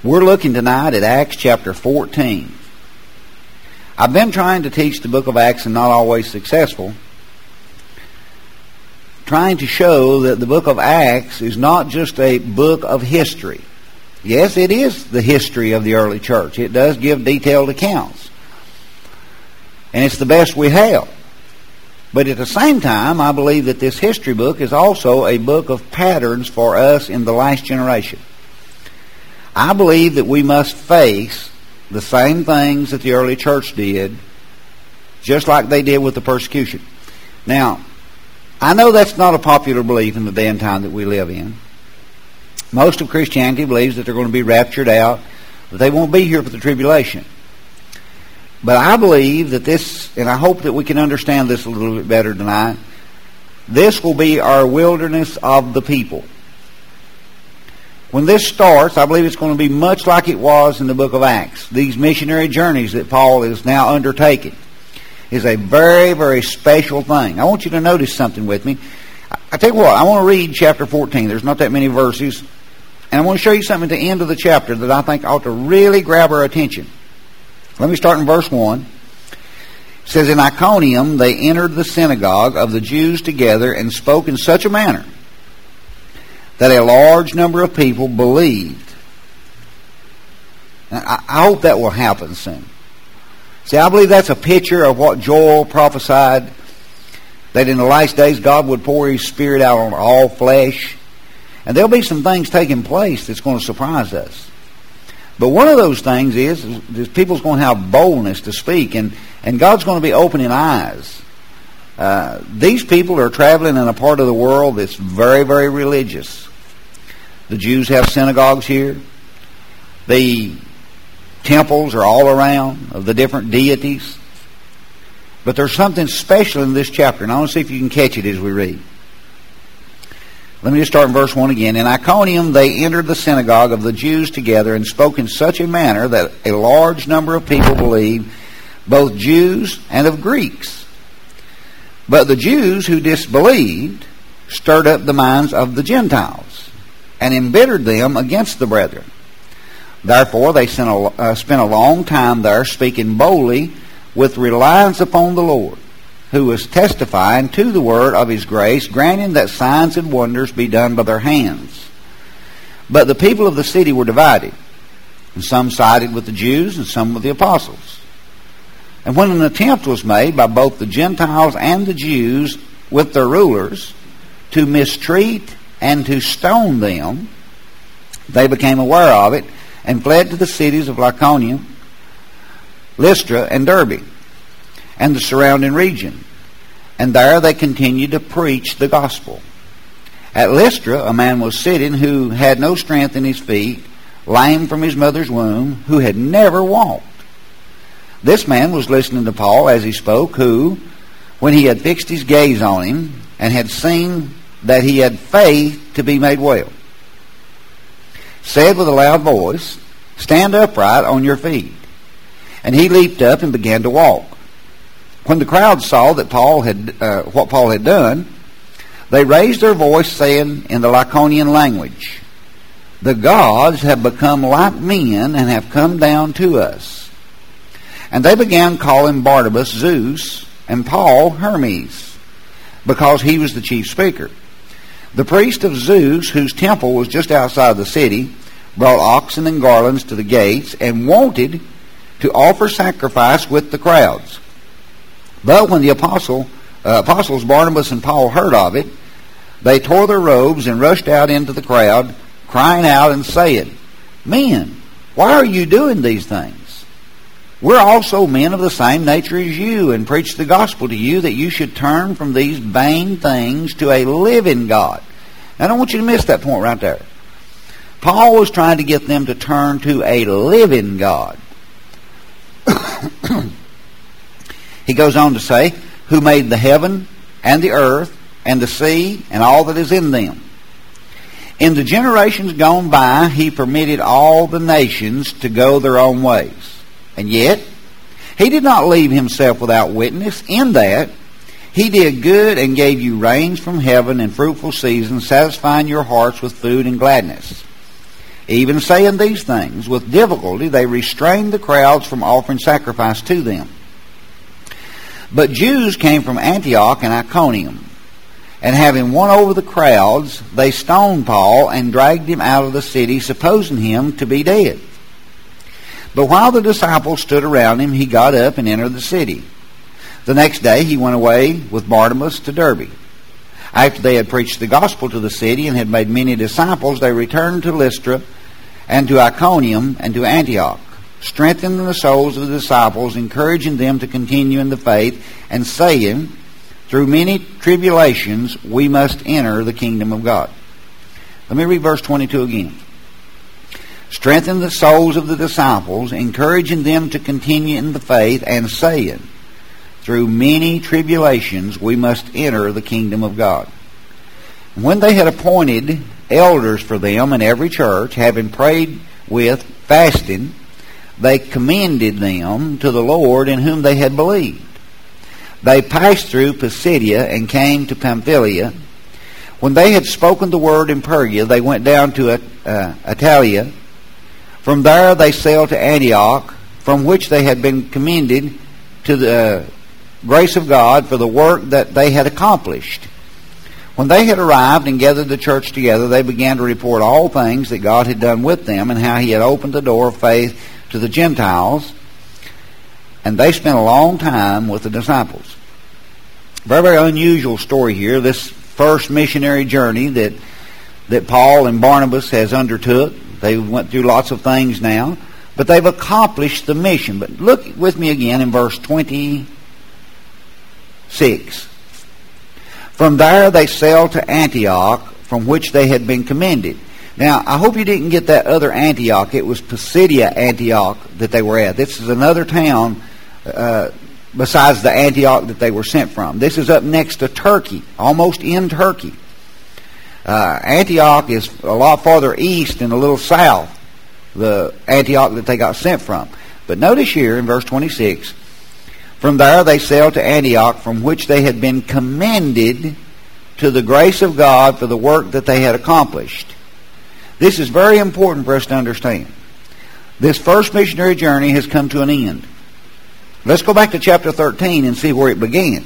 We're looking tonight at Acts chapter 14. I've been trying to teach the book of Acts and not always successful, trying to show that the book of Acts is not just a book of history. Yes, it is the history of the early church. It does give detailed accounts. And it's the best we have. But at the same time, I believe that this history book is also a book of patterns for us in the last generation. I believe that we must face the same things that the early church did, just like they did with the persecution. Now, I know that's not a popular belief in the day and time that we live in. Most of Christianity believes that they're going to be raptured out, that they won't be here for the tribulation. But I believe that this, and I hope that we can understand this a little bit better tonight, this will be our wilderness of the people. When this starts, I believe it's going to be much like it was in the book of Acts. These missionary journeys that Paul is now undertaking is a very, very special thing. I want you to notice something with me. I tell you what, I want to read chapter 14. There's not that many verses. And I want to show you something at the end of the chapter that I think ought to really grab our attention. Let me start in verse 1. It says, "In Iconium they entered the synagogue of the Jews together and spoke in such a manner that a large number of people believed." Now, I hope that will happen soon. See, I believe that's a picture of what Joel prophesied, that in the last days God would pour His Spirit out on all flesh. And there'll be some things taking place that's going to surprise us. But one of those things is people's going to have boldness to speak, and God's going to be opening eyes. These people are traveling in a part of the world that's very, very religious. The Jews have synagogues here. The temples are all around of the different deities. But there's something special in this chapter, and I want to see if you can catch it as we read. Let me just start in verse 1 again. "In Iconium they entered the synagogue of the Jews together and spoke in such a manner that a large number of people believed, both Jews and of Greeks. But the Jews who disbelieved stirred up the minds of the Gentiles and embittered them against the brethren. Therefore they spent a long time there, speaking boldly with reliance upon the Lord, who was testifying to the word of His grace, granting that signs and wonders be done by their hands. But the people of the city were divided, and some sided with the Jews and some with the apostles. And when an attempt was made by both the Gentiles and the Jews with their rulers to mistreat and to stone them, they became aware of it and fled to the cities of Lycaonia, Lystra, and Derbe, and the surrounding region. And there they continued to preach the gospel. At Lystra a man was sitting who had no strength in his feet, lame from his mother's womb, who had never walked. This man was listening to Paul as he spoke, who, when he had fixed his gaze on him and had seen that he had faith to be made well, said with a loud voice, 'Stand upright on your feet.' And he leaped up and began to walk. When the crowd saw that what Paul had done, they raised their voice, saying in the Lycaonian language, 'The gods have become like men and have come down to us.' And they began calling Barnabas Zeus and Paul Hermes, because he was the chief speaker. The priest of Zeus, whose temple was just outside the city, brought oxen and garlands to the gates and wanted to offer sacrifice with the crowds. But when the apostles Barnabas and Paul heard of it, they tore their robes and rushed out into the crowd, crying out and saying, 'Men, why are you doing these things? We're also men of the same nature as you, and preach the gospel to you, that you should turn from these vain things to a living God.'" Now, I don't want you to miss that point right there. Paul was trying to get them to turn to a living God. He goes on to say, "Who made the heaven and the earth and the sea and all that is in them. In the generations gone by, He permitted all the nations to go their own ways. And yet, He did not leave Himself without witness, in that He did good and gave you rains from heaven and fruitful seasons, satisfying your hearts with food and gladness. Even saying these things, with difficulty they restrained the crowds from offering sacrifice to them. But Jews came from Antioch and Iconium, and having won over the crowds, they stoned Paul and dragged him out of the city, supposing him to be dead. But while the disciples stood around him, he got up and entered the city. The next day he went away with Barnabas to Derbe. After they had preached the gospel to the city and had made many disciples, they returned to Lystra and to Iconium and to Antioch, strengthening the souls of the disciples, encouraging them to continue in the faith, and saying, through many tribulations we must enter the kingdom of God. Let me read verse 22 again. Strengthen the souls of the disciples, encouraging them to continue in the faith, and saying, through many tribulations we must enter the kingdom of God. When they had appointed elders for them in every church, having prayed with fasting, they commended them to the Lord in whom they had believed. They passed through Pisidia and came to Pamphylia. When they had spoken the word in Perga, they went down to Attalia. From there they sailed to Antioch, from which they had been commended to the grace of God for the work that they had accomplished. When they had arrived and gathered the church together, they began to report all things that God had done with them, and how he had opened the door of faith to the Gentiles. And they spent a long time with the disciples. Very, very unusual story here. This first missionary journey that Paul and Barnabas has undertook. They went through lots of things now, but they've accomplished the mission. But look with me again in verse 26. From there they sailed to Antioch, from which they had been commended. Now, I hope you didn't get that other Antioch. It was Pisidia Antioch that they were at. This is another town besides the Antioch that they were sent from. This is up next to Turkey, almost in Turkey. Antioch is a lot farther east and a little south, the Antioch that they got sent from. But notice here in verse 26, from there they sailed to Antioch, from which they had been commended to the grace of God for the work that they had accomplished. This is very important for us to understand. This first missionary journey has come to an end. Let's go back to chapter 13 and see where it began.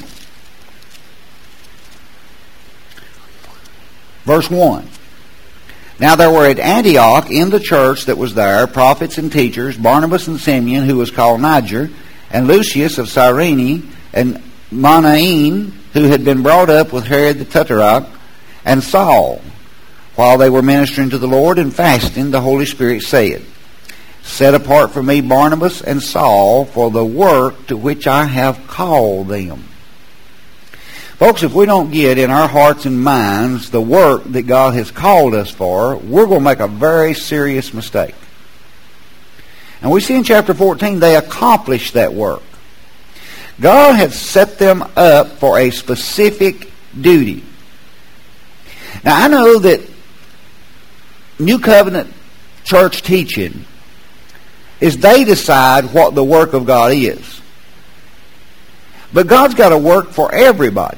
Verse 1. Now there were at Antioch in the church that was there prophets and teachers, Barnabas and Simeon, who was called Niger, and Lucius of Cyrene, and Manaen, who had been brought up with Herod the Tetrarch, and Saul. While they were ministering to the Lord and fasting, the Holy Spirit said, Set apart for me Barnabas and Saul for the work to which I have called them. Folks, if we don't get in our hearts and minds the work that God has called us for, we're going to make a very serious mistake. And we see in chapter 14 they accomplished that work. God had set them up for a specific duty. Now I know that New Covenant church teaching is they decide what the work of God is. But God's got a work for everybody.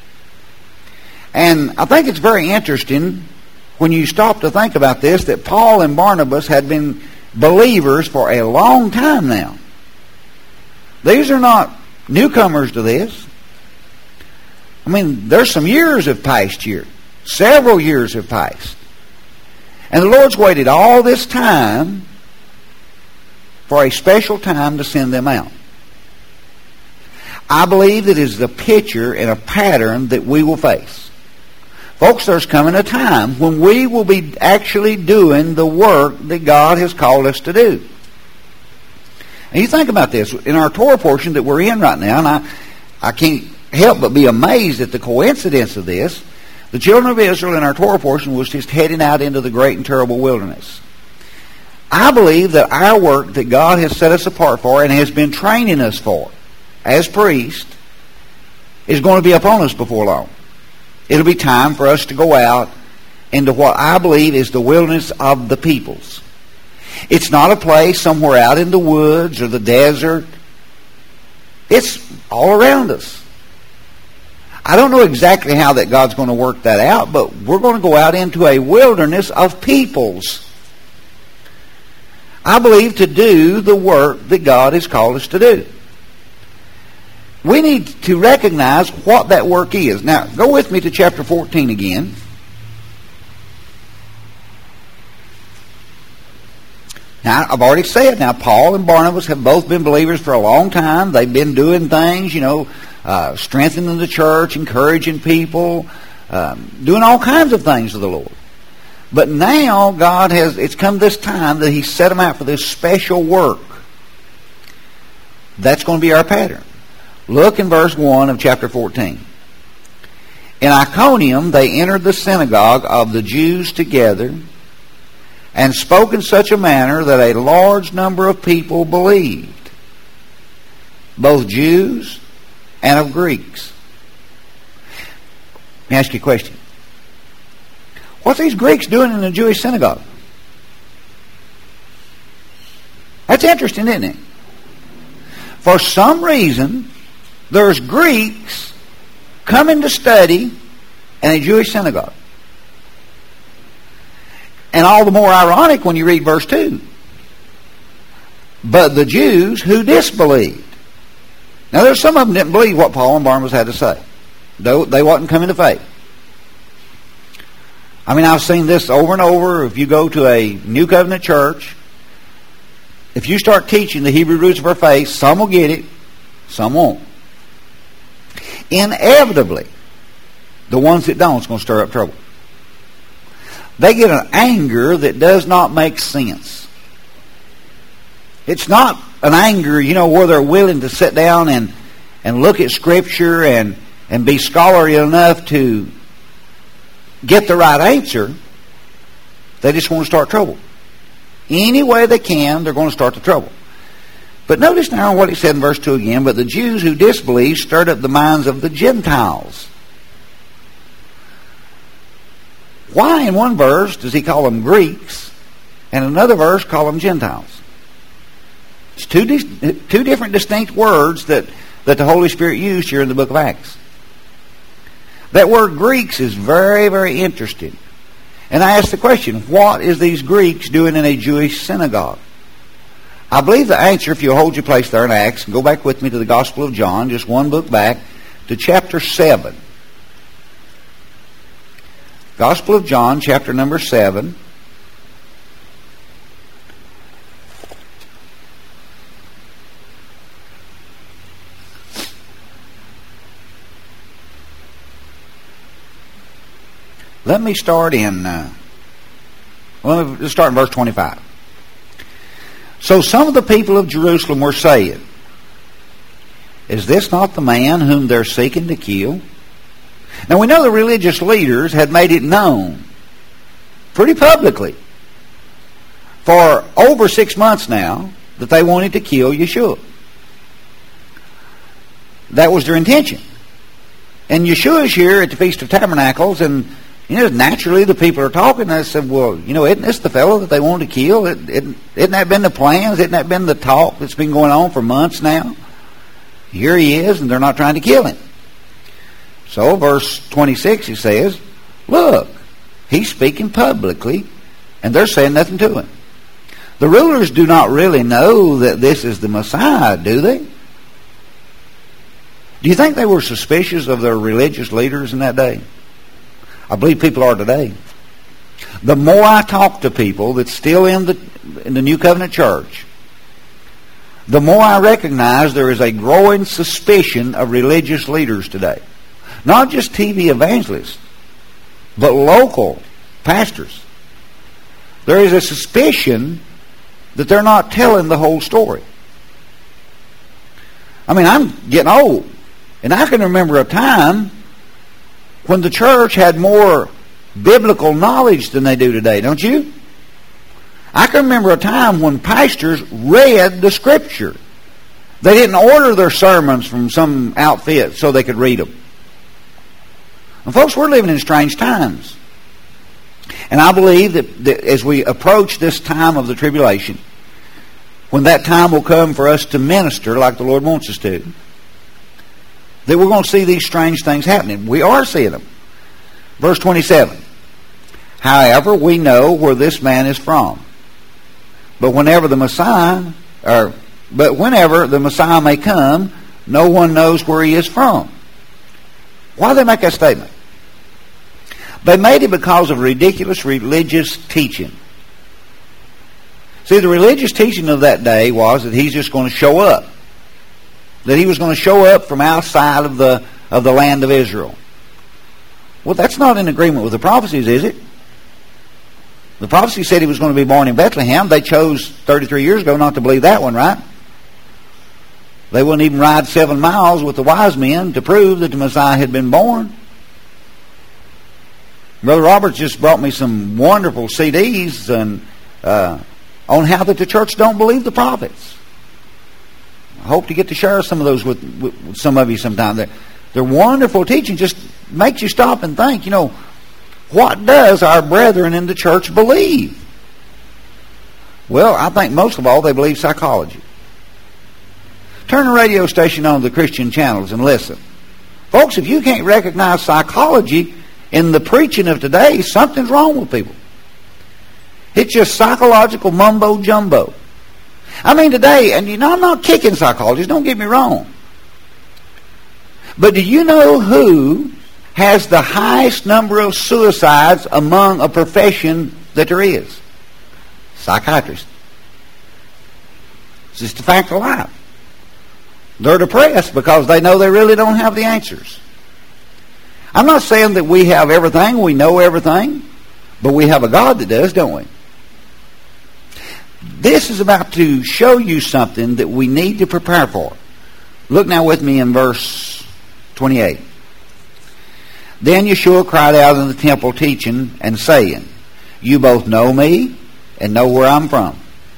And I think it's very interesting when you stop to think about this, that Paul and Barnabas had been believers for a long time now. These are not newcomers to this. I mean, there's some years have passed here. Several years have passed. And the Lord's waited all this time for a special time to send them out. I believe that is the picture and a pattern that we will face. Folks, there's coming a time when we will be actually doing the work that God has called us to do. And you think about this. In our Torah portion that we're in right now, and I can't help but be amazed at the coincidence of this. The children of Israel in our Torah portion was just heading out into the great and terrible wilderness. I believe that our work that God has set us apart for and has been training us for as priests is going to be upon us before long. It'll be time for us to go out into what I believe is the wilderness of the peoples. It's not a place somewhere out in the woods or the desert. It's all around us. I don't know exactly how that God's going to work that out, but we're going to go out into a wilderness of peoples. I believe, to do the work that God has called us to do. We need to recognize what that work is. Now, go with me to chapter 14 again. Now, I've already said, now, Paul and Barnabas have both been believers for a long time. They've been doing things, strengthening the church, encouraging people, doing all kinds of things for the Lord. But now it's come this time that He's set them out for this special work. That's going to be our pattern. Look in verse 1 of chapter 14. In Iconium they entered the synagogue of the Jews together, and spoke in such a manner that a large number of people believed, both Jews and of Greeks. Let me ask you a question. What's these Greeks doing in the Jewish synagogue? That's interesting, isn't it? For some reason, there's Greeks coming to study in a Jewish synagogue. And all the more ironic when you read verse 2. But the Jews who disbelieved. Now there's some of them didn't believe what Paul and Barnabas had to say. They wasn't coming to faith. I mean, I've seen this over and over. If you go to a New Covenant church, if you start teaching the Hebrew roots of our faith, some will get it, some won't. Inevitably, the ones that don't is going to stir up trouble. They get an anger that does not make sense. It's not an anger, where they're willing to sit down and look at Scripture and be scholarly enough to get the right answer. They just want to start trouble. Any way they can, they're going to start the trouble. But notice now what he said in verse 2 again. But the Jews who disbelieved stirred up the minds of the Gentiles. Why in one verse does he call them Greeks and another verse call them Gentiles? It's two different distinct words that the Holy Spirit used here in the book of Acts. That word Greeks is very, very interesting. And I ask the question, what is these Greeks doing in a Jewish synagogue? I believe the answer, if you'll hold your place there in Acts, and go back with me to the Gospel of John, just one book back, to chapter 7. Gospel of John, chapter number 7. Let me start in let's start in verse 25. So some of the people of Jerusalem were saying, is this not the man whom they're seeking to kill? Now we know the religious leaders had made it known pretty publicly for over 6 months now that they wanted to kill Yeshua. That was their intention. And Yeshua's here at the Feast of Tabernacles, and naturally the people are talking, and I said, well, isn't this the fellow that they wanted to kill? Isn't that been the plans? Isn't that been the talk that's been going on for months now? Here he is, and they're not trying to kill him. So, verse 26, he says, look, he's speaking publicly, and they're saying nothing to him. The rulers do not really know that this is the Messiah, do they? Do you think they were suspicious of their religious leaders in that day? I believe people are today. The more I talk to people that's still in the New Covenant church, the more I recognize there is a growing suspicion of religious leaders today. Not just TV evangelists, but local pastors. There is a suspicion that they're not telling the whole story. I mean, I'm getting old, and I can remember a time when the church had more biblical knowledge than they do today, don't you? I can remember a time when pastors read the Scripture. They didn't order their sermons from some outfit so they could read them. And folks, we're living in strange times. And I believe that as we approach this time of the tribulation, when that time will come for us to minister like the Lord wants us to, that we're going to see these strange things happening. We are seeing them. Verse 27. However, we know where this man is from. But whenever the Messiah may come, no one knows where he is from. Why do they make that statement? They made it because of ridiculous religious teaching. See, the religious teaching of that day was that he's just going to show up. That he was going to show up from outside of the land of Israel. Well, that's not in agreement with the prophecies, is it? The prophecy said he was going to be born in Bethlehem. They chose 33 years ago not to believe that one, right? They wouldn't even ride 7 miles with the wise men to prove that the Messiah had been born. Brother Roberts just brought me some wonderful CDs on how that the church don't believe the prophets. I hope to get to share some of those with some of you sometime. They're wonderful teaching. Just makes you stop and think, what does our brethren in the church believe? Well, I think most of all they believe psychology. Turn the radio station on the Christian channels and listen. Folks, if you can't recognize psychology in the preaching of today, something's wrong with people. It's just psychological mumbo-jumbo. I mean today, and I'm not kicking psychologists, don't get me wrong. But do you know who has the highest number of suicides among a profession that there is? Psychiatrists. It's just a fact of life. They're depressed because they know they really don't have the answers. I'm not saying that we have everything, we know everything, but we have a God that does, don't we? This is about to show you something that we need to prepare for. Look now with me in verse 28. Then Yeshua cried out in the temple teaching and saying, you both know me and know where I'm from.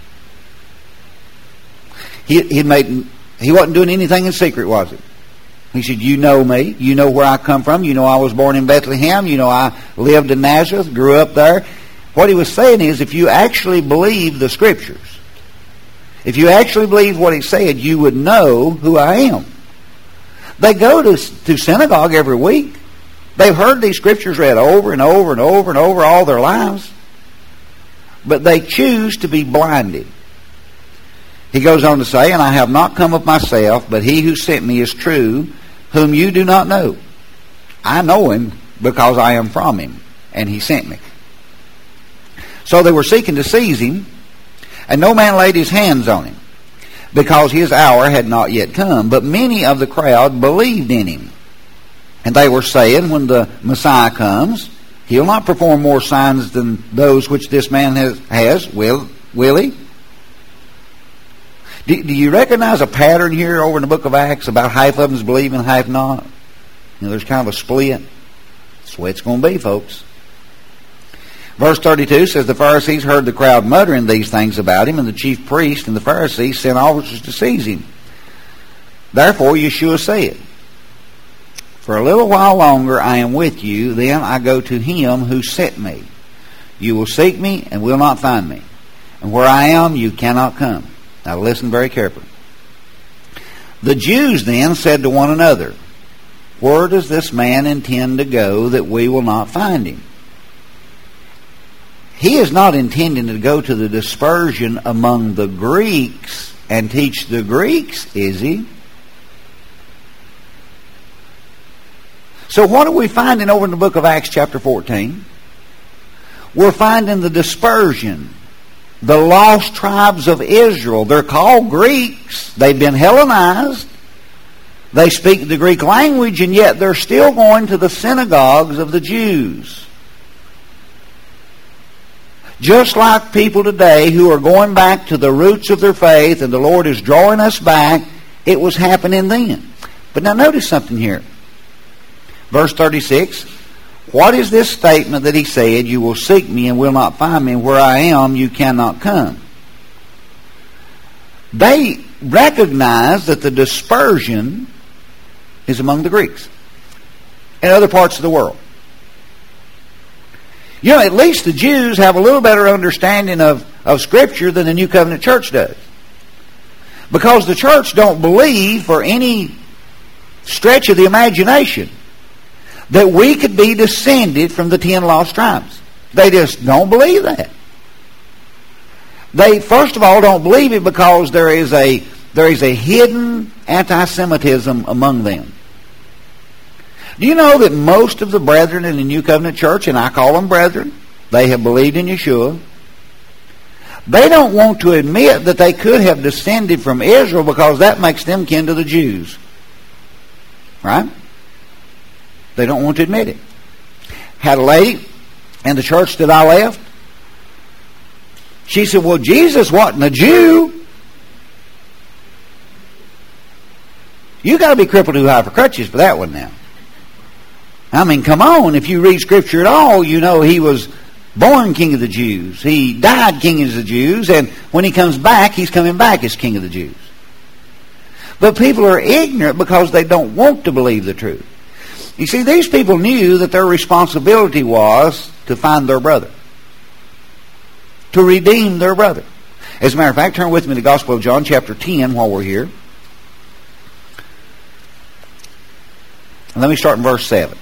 He wasn't doing anything in secret, was it? He said, you know me. You know where I come from. You know I was born in Bethlehem. You know I lived in Nazareth, grew up there. What he was saying is, if you actually believe the Scriptures, if you actually believe what he said, you would know who I am. They go to synagogue every week. They've heard these Scriptures read over and over and over and over all their lives. But they choose to be blinded. He goes on to say, and I have not come of myself, but he who sent me is true, whom you do not know. I know him because I am from him, and he sent me. So they were seeking to seize him, and no man laid his hands on him, because his hour had not yet come. But many of the crowd believed in him. And they were saying, when the Messiah comes, he'll not perform more signs than those which this man has. Will he? Do you recognize a pattern here over in the book of Acts about half of them's believing, half not? There's kind of a split. That's the way it's going to be, folks. Verse 32 says, the Pharisees heard the crowd muttering these things about him, and the chief priest and the Pharisees sent officers to seize him. Therefore Yeshua said, for a little while longer I am with you, then I go to him who sent me. You will seek me and will not find me. And where I am, you cannot come. Now listen very carefully. The Jews then said to one another, where does this man intend to go that we will not find him? He is not intending to go to the dispersion among the Greeks and teach the Greeks, is he? So what are we finding over in the book of Acts chapter 14? We're finding the dispersion. The lost tribes of Israel. They're called Greeks. They've been Hellenized. They speak the Greek language, and yet they're still going to the synagogues of the Jews. Just like people today who are going back to the roots of their faith, and the Lord is drawing us back, it was happening then. But now notice something here. Verse 36, what is this statement that he said, you will seek me and will not find me, and where I am you cannot come? They recognize that the dispersion is among the Greeks and other parts of the world. At least the Jews have a little better understanding of Scripture than the New Covenant Church does. Because the church don't believe for any stretch of the imagination that we could be descended from the 10 lost tribes. They just don't believe that. They, first of all, don't believe it because there is a hidden anti-Semitism among them. Do you know that most of the brethren in the New Covenant Church, and I call them brethren, they have believed in Yeshua. They don't want to admit that they could have descended from Israel because that makes them kin to the Jews. Right? They don't want to admit it. Had a lady in the church that I left. She said, well, Jesus wasn't a Jew. You got to be crippled too high for crutches for that one now. I mean, come on. If you read Scripture at all, you know he was born King of the Jews. He died King of the Jews. And when he comes back, he's coming back as King of the Jews. But people are ignorant because they don't want to believe the truth. You see, these people knew that their responsibility was to find their brother. To redeem their brother. As a matter of fact, turn with me to the Gospel of John chapter 10 while we're here. And let me start in verse 7.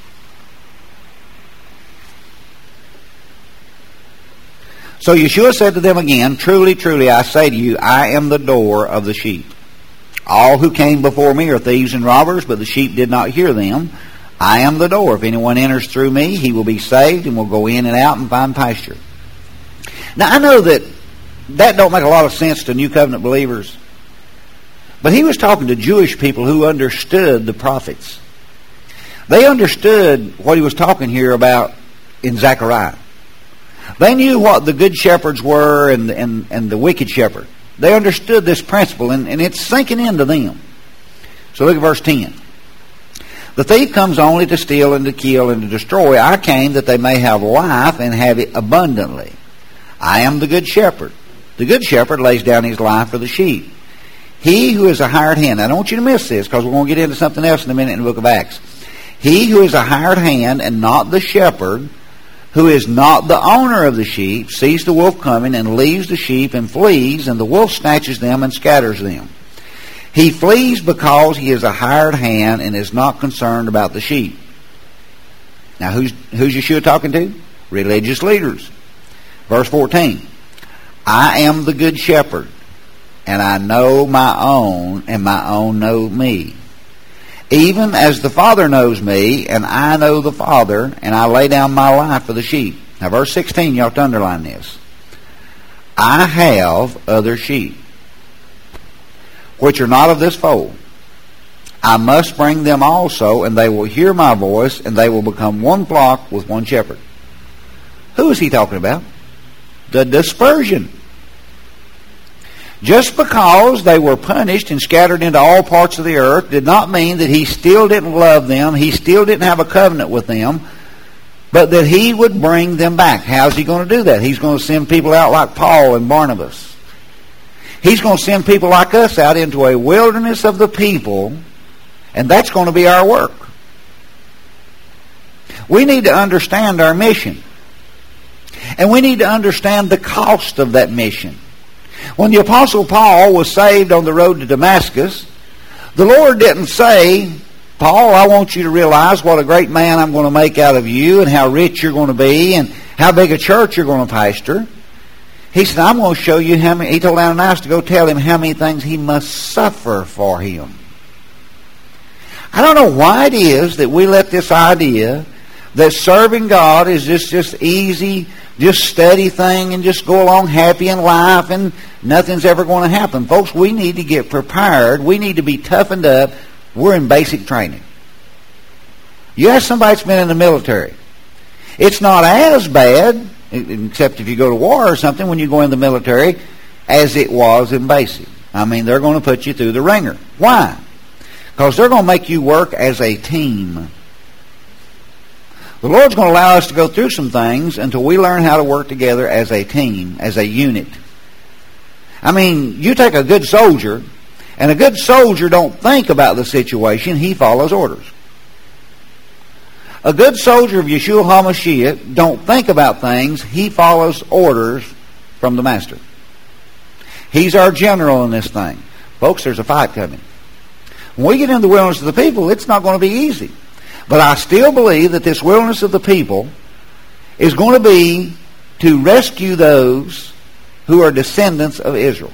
So Yeshua said to them again, truly, truly, I say to you, I am the door of the sheep. All who came before me are thieves and robbers, but the sheep did not hear them. I am the door. If anyone enters through me, he will be saved and will go in and out and find pasture. Now, I know that don't make a lot of sense to New Covenant believers. But he was talking to Jewish people who understood the prophets. They understood what he was talking here about in Zechariah. They knew what the good shepherds were and the wicked shepherd. They understood this principle, and it's sinking into them. So look at verse 10. The thief comes only to steal and to kill and to destroy. I came that they may have life and have it abundantly. I am the good shepherd. The good shepherd lays down his life for the sheep. He who is a hired hand. Now, I don't want you to miss this because we're going to get into something else in a minute in the book of Acts. He who is a hired hand and not the shepherd, who is not the owner of the sheep, sees the wolf coming and leaves the sheep and flees, and the wolf snatches them and scatters them. He flees because he is a hired hand and is not concerned about the sheep. Now, who's Yeshua talking to? Religious leaders. Verse 14. I am the good shepherd, and I know my own, and my own know me. Even as the Father knows me, and I know the Father, and I lay down my life for the sheep. Now, verse 16, you have to underline this. I have other sheep, which are not of this fold. I must bring them also, and they will hear my voice, and they will become one flock with one shepherd. Who is he talking about? The dispersion. Just because they were punished and scattered into all parts of the earth did not mean that he still didn't love them, he still didn't have a covenant with them, but that he would bring them back. How's he going to do that? He's going to send people out like Paul and Barnabas. He's going to send people like us out into a wilderness of the people, and that's going to be our work. We need to understand our mission. And we need to understand the cost of that mission. When the Apostle Paul was saved on the road to Damascus, the Lord didn't say, Paul, I want you to realize what a great man I'm going to make out of you and how rich you're going to be and how big a church you're going to pastor. He said, I'm going to show you how many, he told Ananias to go tell him how many things he must suffer for him. I don't know why it is that we let this idea that serving God is just easy, just steady thing and just go along happy in life and nothing's ever going to happen. Folks, we need to get prepared. We need to be toughened up. We're in basic training. You ask somebody that's been in the military. It's not as bad, except if you go to war or something when you go in the military, as it was in basic. I mean, they're going to put you through the ringer. Why? Because they're going to make you work as a team. The Lord's going to allow us to go through some things until we learn how to work together as a team, as a unit. I mean, you take a good soldier, and a good soldier don't think about the situation, he follows orders. A good soldier of Yeshua HaMashiach don't think about things, he follows orders from the master. He's our general in this thing. Folks, there's a fight coming. When we get into the wilderness of the people, it's not going to be easy. But I still believe that this wilderness of the people is going to be to rescue those who are descendants of Israel.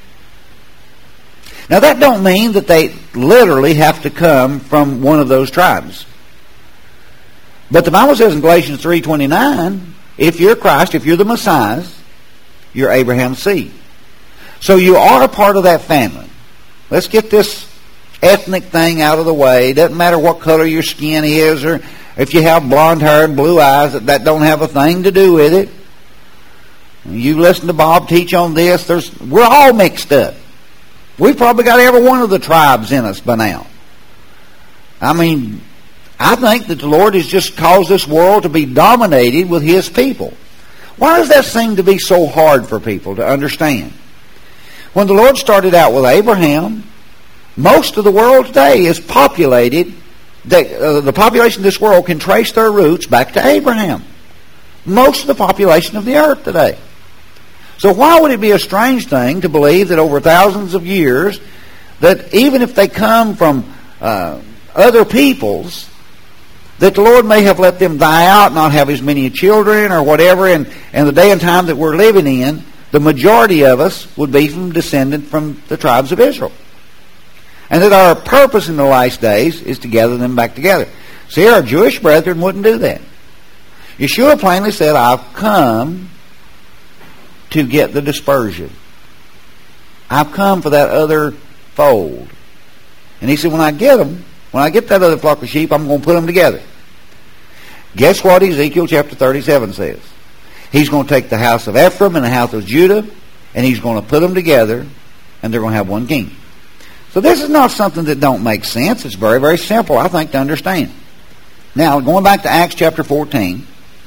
Now that don't mean that they literally have to come from one of those tribes. But the Bible says in Galatians 3:29, if you're Christ, if you're the Messiah, you're Abraham's seed. So you are a part of that family. Let's get this ethnic thing out of the way. It doesn't matter what color your skin is, or if you have blonde hair and blue eyes, that don't have a thing to do with it. You listen to Bob teach on this, we're all mixed up. We've probably got every one of the tribes in us by now. I mean, I think that the Lord has just caused this world to be dominated with His people. Why does that seem to be so hard for people to understand? When the Lord started out with Abraham, most of the world today is populated. The population of this world can trace their roots back to Abraham. Most of the population of the earth today. So why would it be a strange thing to believe that over thousands of years, that even if they come from other peoples, that the Lord may have let them die out, not have as many children or whatever, and the day and time that we're living in, the majority of us would be descendant from the tribes of Israel. And that our purpose in the last days is to gather them back together. See, our Jewish brethren wouldn't do that. Yeshua plainly said, I've come to get the dispersion. I've come for that other fold. And He said, when I get that other flock of sheep, I'm going to put them together. Guess what Ezekiel chapter 37 says? He's going to take the house of Ephraim and the house of Judah, and He's going to put them together, and they're going to have one king. So this is not something that don't make sense. It's very, very simple, I think, to understand. Now, going back to Acts chapter 14,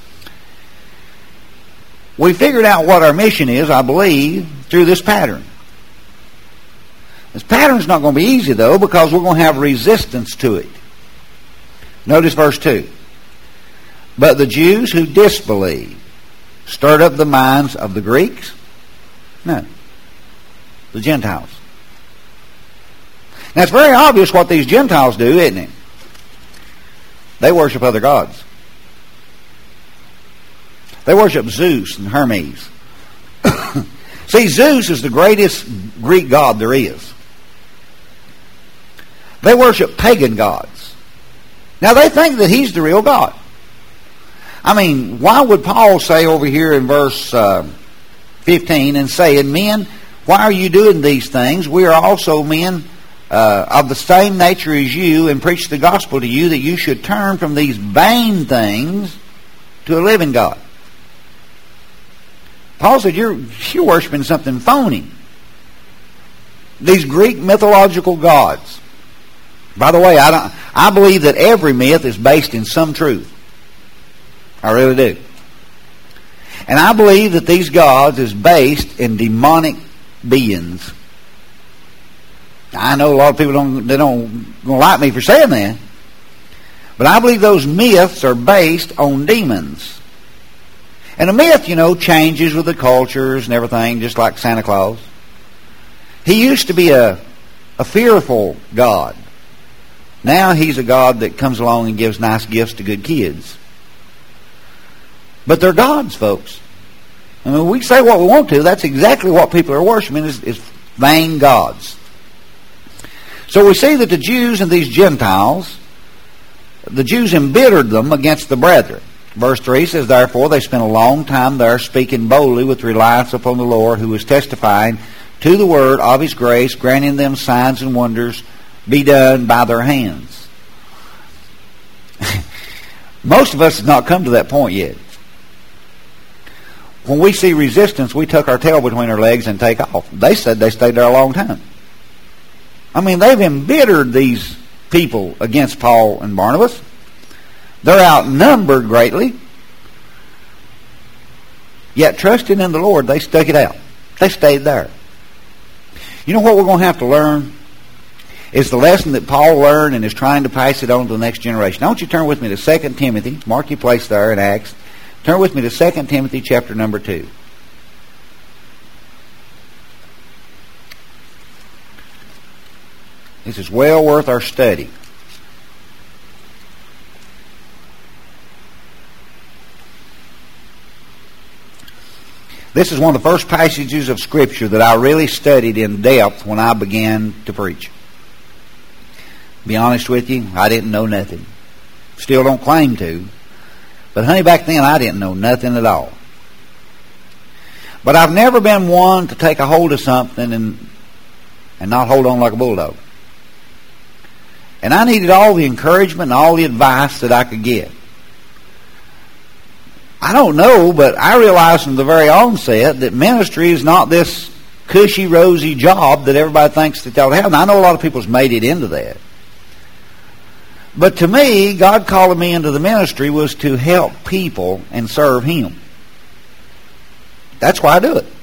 we figured out what our mission is, I believe, through this pattern. This pattern's not going to be easy, though, because we're going to have resistance to it. Notice verse 2. But the Jews who disbelieved stirred up the minds of the Greeks? No. The Gentiles. Now, it's very obvious what these Gentiles do, isn't it? They worship other gods. They worship Zeus and Hermes. See, Zeus is the greatest Greek god there is. They worship pagan gods. Now, they think that he's the real God. I mean, why would Paul say over here in verse 15 and saying, men, why are you doing these things? We are also men of the same nature as you, and preach the gospel to you, that you should turn from these vain things to a living God. Paul said, you're worshiping something phony. These Greek mythological gods. By the way, I believe that every myth is based in some truth. I really do. And I believe that these gods is based in demonic beings. I know a lot of people don't like me for saying that. But I believe those myths are based on demons. And a myth, changes with the cultures and everything, just like Santa Claus. He used to be a fearful God. Now he's a God that comes along and gives nice gifts to good kids. But they're gods, folks. I mean, we say what we want to. That's exactly what people are worshiping is vain gods. So we see that the Jews and these Gentiles, the Jews embittered them against the brethren. Verse 3 says, therefore they spent a long time there, speaking boldly with reliance upon the Lord, who was testifying to the word of His grace, granting them signs and wonders be done by their hands. Most of us have not come to that point yet. When we see resistance, we tuck our tail between our legs and take off. They said they stayed there a long time. I mean, they've embittered these people against Paul and Barnabas. They're outnumbered greatly. Yet, trusting in the Lord, they stuck it out. They stayed there. You know what we're going to have to learn? Is the lesson that Paul learned and is trying to pass it on to the next generation. I want you to turn with me to 2 Timothy. Mark your place there in Acts. Turn with me to 2 Timothy chapter number 2. This is well worth our study. This is one of the first passages of Scripture that I really studied in depth when I began to preach. Be honest with you, I didn't know nothing. Still don't claim to. But honey, back then I didn't know nothing at all. But I've never been one to take a hold of something and not hold on like a bulldog. And I needed all the encouragement and all the advice that I could get. I don't know, but I realized from the very onset that ministry is not this cushy, rosy job that everybody thinks that they'll have. And I know a lot of people's made it into that. But to me, God calling me into the ministry was to help people and serve Him. That's why I do it.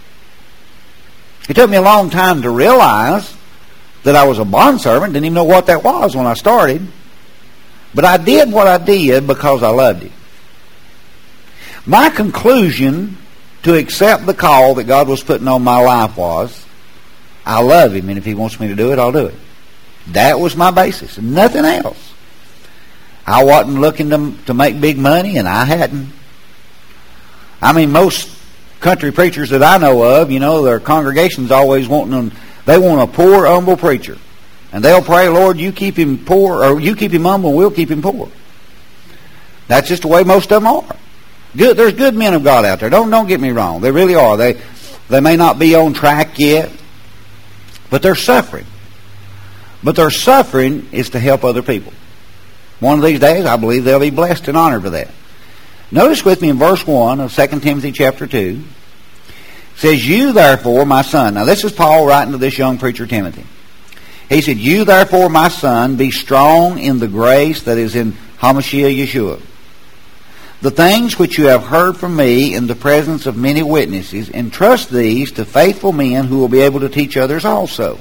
It took me a long time to realize that I was a bondservant. Didn't even know what that was when I started. But I did what I did because I loved it. My conclusion to accept the call that God was putting on my life was, I love Him, and if He wants me to do it, I'll do it. That was my basis, nothing else. I wasn't looking to make big money, and I hadn't. I mean, most country preachers that I know of, their congregation's always they want a poor, humble preacher. And they'll pray, Lord, you keep him poor, or you keep him humble, and we'll keep him poor. That's just the way most of them are. Good, there's good men of God out there. Don't get me wrong. They really are. They may not be on track yet, but they're suffering. But their suffering is to help other people. One of these days, I believe they'll be blessed and honored for that. Notice with me in verse 1 of 2 Timothy chapter 2. It says, you therefore, my son. Now this is Paul writing to this young preacher Timothy. He said, you therefore, my son, be strong in the grace that is in Hamashiach Yeshua. The things which you have heard from me in the presence of many witnesses, entrust these to faithful men who will be able to teach others also.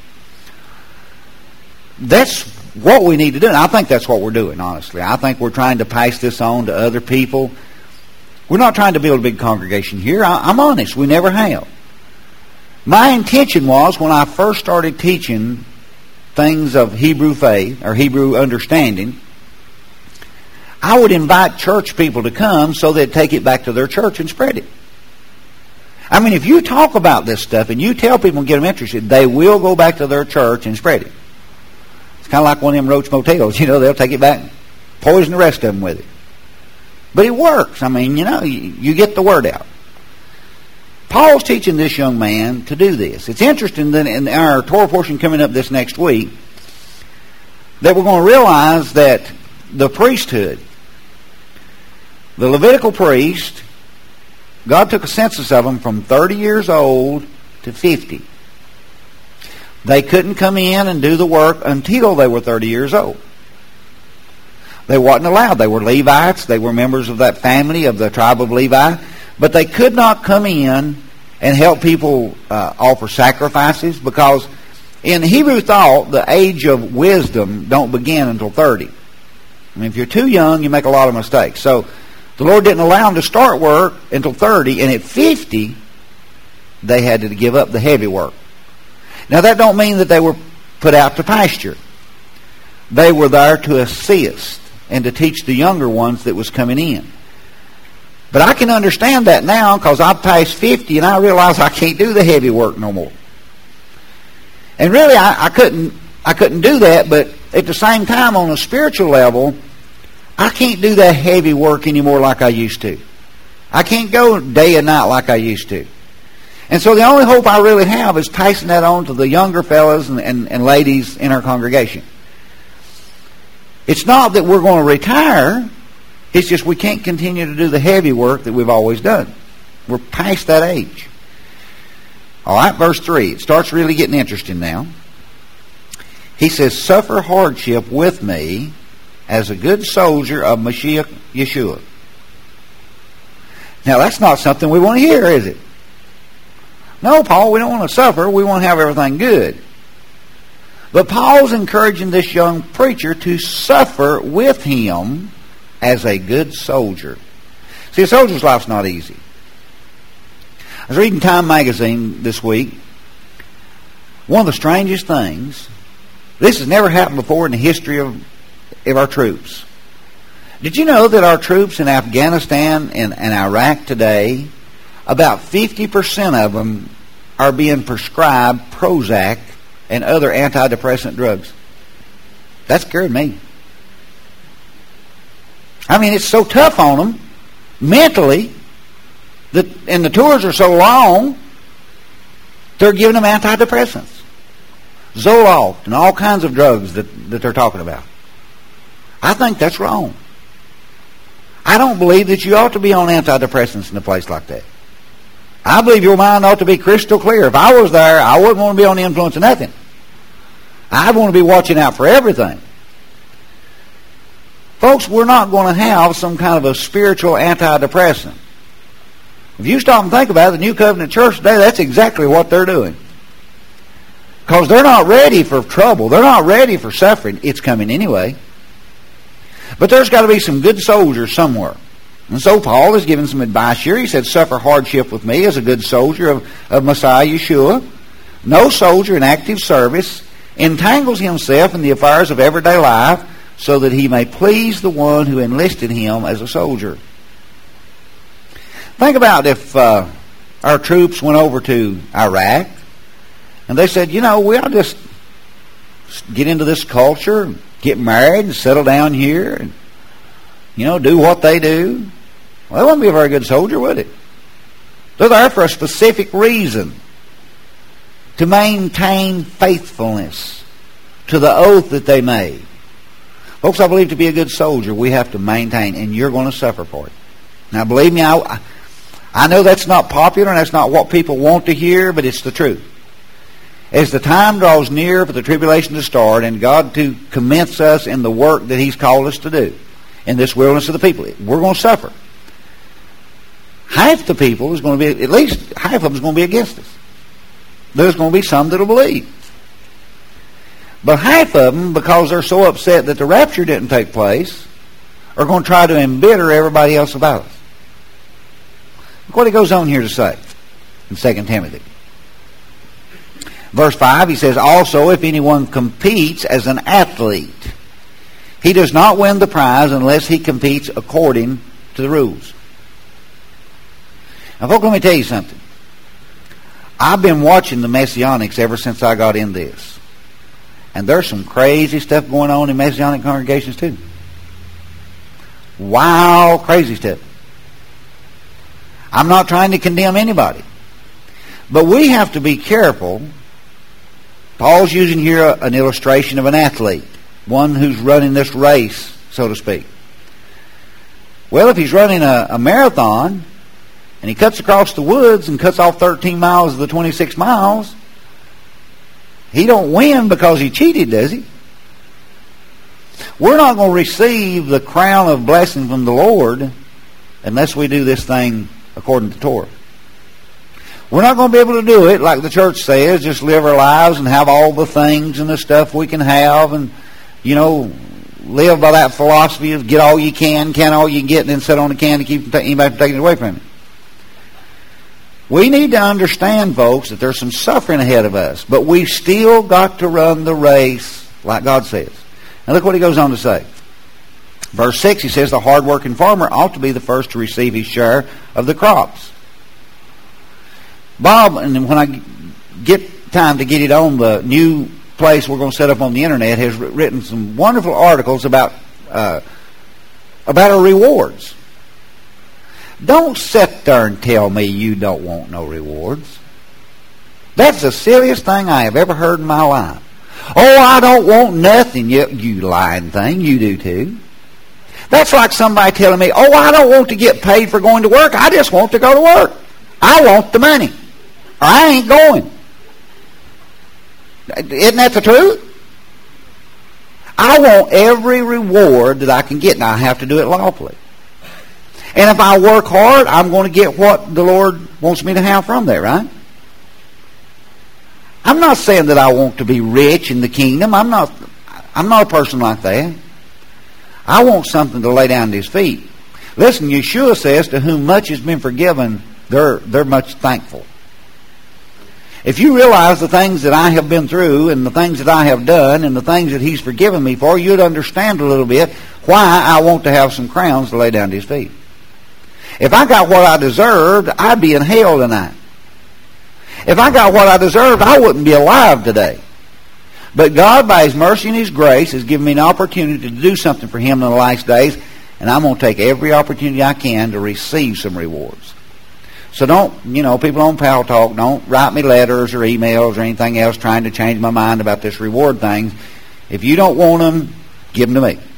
That's what we need to do. And I think that's what we're doing, honestly. I think we're trying to pass this on to other people. We're not trying to build a big congregation here. I'm honest. We never have. My intention was, when I first started teaching things of Hebrew faith, or Hebrew understanding, I would invite church people to come so they'd take it back to their church and spread it. I mean, if you talk about this stuff and you tell people and get them interested, they will go back to their church and spread it. It's kind of like one of them roach motels. They'll take it back, poison the rest of them with it. But it works. I mean, you get the word out. Paul's teaching this young man to do this. It's interesting that in our Torah portion coming up this next week, that we're going to realize that the priesthood, the Levitical priest, God took a census of them from 30 years old to 50. They couldn't come in and do the work until they were 30 years old. They wasn't allowed. They were Levites. They were members of that family of the tribe of Levi. But they could not come in and help people offer sacrifices, because in Hebrew thought, the age of wisdom don't begin until 30. I mean, if you're too young, you make a lot of mistakes. So the Lord didn't allow them to start work until 30, and at 50, they had to give up the heavy work. Now, that don't mean that they were put out to pasture. They were there to assist and to teach the younger ones that was coming in. But I can understand that now, because I've passed 50 and I realize I can't do the heavy work no more. And really, I couldn't do that, but at the same time, on a spiritual level, I can't do that heavy work anymore like I used to. I can't go day and night like I used to. And so the only hope I really have is passing that on to the younger fellas and ladies in our congregation. It's not that we're going to retire. It's just we can't continue to do the heavy work that we've always done. We're past that age. All right, verse 3. It starts really getting interesting now. He says, suffer hardship with me as a good soldier of Mashiach Yeshua. Now, that's not something we want to hear, is it? No, Paul, we don't want to suffer. We want to have everything good. But Paul's encouraging this young preacher to suffer with him as a good soldier. See, a soldier's life's not easy. I was reading Time magazine this week. One of the strangest things, this has never happened before in the history of our troops. Did you know that our troops in Afghanistan and Iraq today about 50% of them are being prescribed Prozac and other antidepressant drugs. That scared me. I mean, it's so tough on them mentally, and the tours are so long, they're giving them antidepressants, Zoloft, and all kinds of drugs that they're talking about. I think that's wrong. I don't believe that you ought to be on antidepressants in a place like that. I believe your mind ought to be crystal clear. If I was there, I wouldn't want to be on the influence of nothing. I'd want to be watching out for everything. Folks, we're not going to have some kind of a spiritual antidepressant. If you stop and think about it, the New Covenant Church today, that's exactly what they're doing. Because they're not ready for trouble. They're not ready for suffering. It's coming anyway. But there's got to be some good soldiers somewhere. And so Paul is giving some advice here. He said, suffer hardship with me as a good soldier of Messiah Yeshua. No soldier in active service entangles himself in the affairs of everyday life so that he may please the one who enlisted him as a soldier. Think about if our troops went over to Iraq and they said, we ought to just get into this culture, and get married and settle down here and, do what they do. Well, that wouldn't be a very good soldier, would it? They're there for a specific reason. To maintain faithfulness to the oath that they made. Folks, I believe to be a good soldier, we have to maintain, and you're going to suffer for it. Now, believe me, I know that's not popular, and that's not what people want to hear, but it's the truth. As the time draws near for the tribulation to start, and God to commence us in the work that He's called us to do, in this wilderness of the people, we're going to suffer. Half the people is going to be, at least half of them is going to be against us. There's going to be some that will believe. But half of them, because they're so upset that the rapture didn't take place, are going to try to embitter everybody else about us. Look what he goes on here to say in 2 Timothy. Verse 5, he says, also, if anyone competes as an athlete, he does not win the prize unless he competes according to the rules. Now, folks, let me tell you something. I've been watching the Messianics ever since I got in this. And there's some crazy stuff going on in Messianic congregations too. Wow, crazy stuff. I'm not trying to condemn anybody. But we have to be careful. Paul's using here an illustration of an athlete. One who's running this race, so to speak. Well, if he's running a marathon, and he cuts across the woods and cuts off 13 miles of the 26 miles, he don't win because he cheated, does he? We're not going to receive the crown of blessing from the Lord unless we do this thing according to Torah. We're not going to be able to do it like the church says, just live our lives and have all the things and the stuff we can have and, live by that philosophy of get all you can all you can get, and then sit on the can to keep anybody from taking it away from you. We need to understand, folks, that there's some suffering ahead of us, but we've still got to run the race like God says. Now look what he goes on to say. Verse 6, he says, the hard-working farmer ought to be the first to receive his share of the crops. Bob, and when I get time to get it on the new place we're going to set up on the internet, has written some wonderful articles about our rewards. Don't sit there and tell me you don't want no rewards. That's the silliest thing I have ever heard in my life. Oh, I don't want nothing. You lying thing. You do too. That's like somebody telling me, oh, I don't want to get paid for going to work. I just want to go to work. I want the money. Or I ain't going. Isn't that the truth? I want every reward that I can get. Now, I have to do it lawfully. And if I work hard, I'm going to get what the Lord wants me to have from there, right? I'm not saying that I want to be rich in the kingdom. I'm not a person like that. I want something to lay down at His feet. Listen, Yeshua says, to whom much has been forgiven, they're much thankful. If you realize the things that I have been through and the things that I have done and the things that He's forgiven me for, you'd understand a little bit why I want to have some crowns to lay down at His feet. If I got what I deserved, I'd be in hell tonight. If I got what I deserved, I wouldn't be alive today. But God, by His mercy and His grace, has given me an opportunity to do something for Him in the last days, and I'm going to take every opportunity I can to receive some rewards. So don't, people on Pal Talk, don't write me letters or emails or anything else trying to change my mind about this reward thing. If you don't want them, give them to me.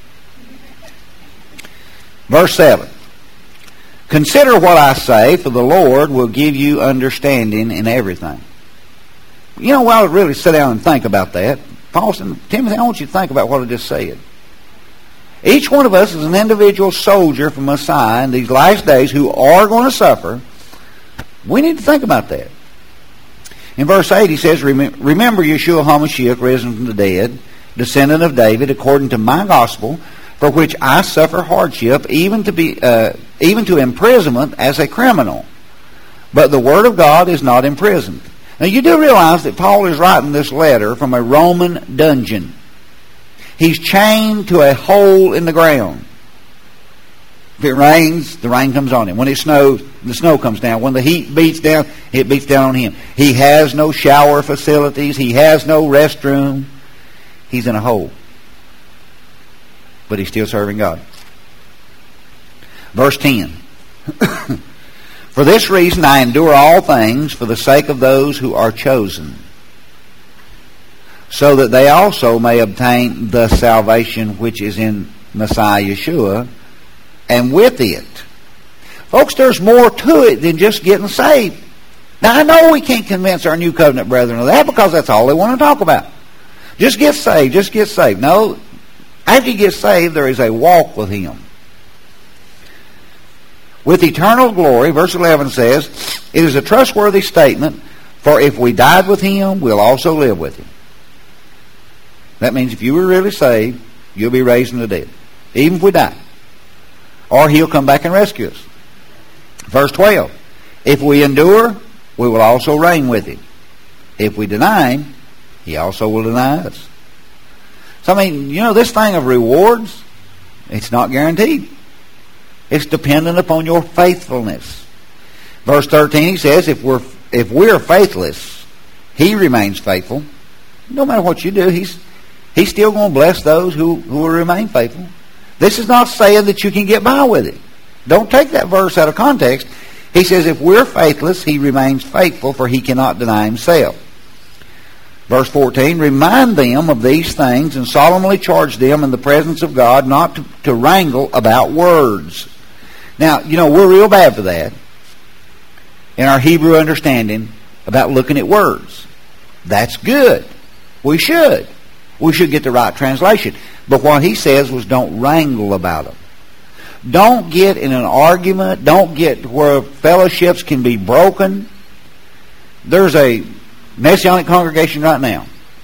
Verse 7. Consider what I say, for the Lord will give you understanding in everything. Well, I would really sit down and think about that. Paul said, Timothy, I want you to think about what I just said. Each one of us is an individual soldier for Messiah in these last days who are going to suffer. We need to think about that. In verse 8 he says, Remember Yeshua HaMashiach, risen from the dead, descendant of David, according to my gospel, for which I suffer hardship, even to imprisonment as a criminal. But the word of God is not imprisoned. Now you do realize that Paul is writing this letter from a Roman dungeon. He's chained to a hole in the ground. If it rains, the rain comes on him. When it snows, the snow comes down. When the heat beats down, it beats down on him. He has no shower facilities. He has no restroom. He's in a hole. But he's still serving God. Verse 10. For this reason I endure all things for the sake of those who are chosen, so that they also may obtain the salvation which is in Messiah Yeshua, and with it. Folks, there's more to it than just getting saved. Now, I know we can't convince our New Covenant brethren of that because that's all they want to talk about. Just get saved, just get saved. No, after you get saved, there is a walk with Him. With eternal glory, verse 11 says, it is a trustworthy statement, for if we died with Him, we'll also live with Him. That means if you were really saved, you'll be raised from the dead, even if we die. Or He'll come back and rescue us. Verse 12, if we endure, we will also reign with Him. If we deny Him, He also will deny us. So, this thing of rewards, it's not guaranteed. It's dependent upon your faithfulness. Verse 13, he says, if we're faithless, He remains faithful. No matter what you do, He's still going to bless those who will remain faithful. This is not saying that you can get by with it. Don't take that verse out of context. He says, if we're faithless, He remains faithful, for He cannot deny Himself. Verse 14, remind them of these things and solemnly charge them in the presence of God not to wrangle about words. Now, we're real bad for that in our Hebrew understanding about looking at words. That's good. We should. We should get the right translation. But what he says was don't wrangle about them. Don't get in an argument. Don't get where fellowships can be broken. There's a Messianic congregation right now.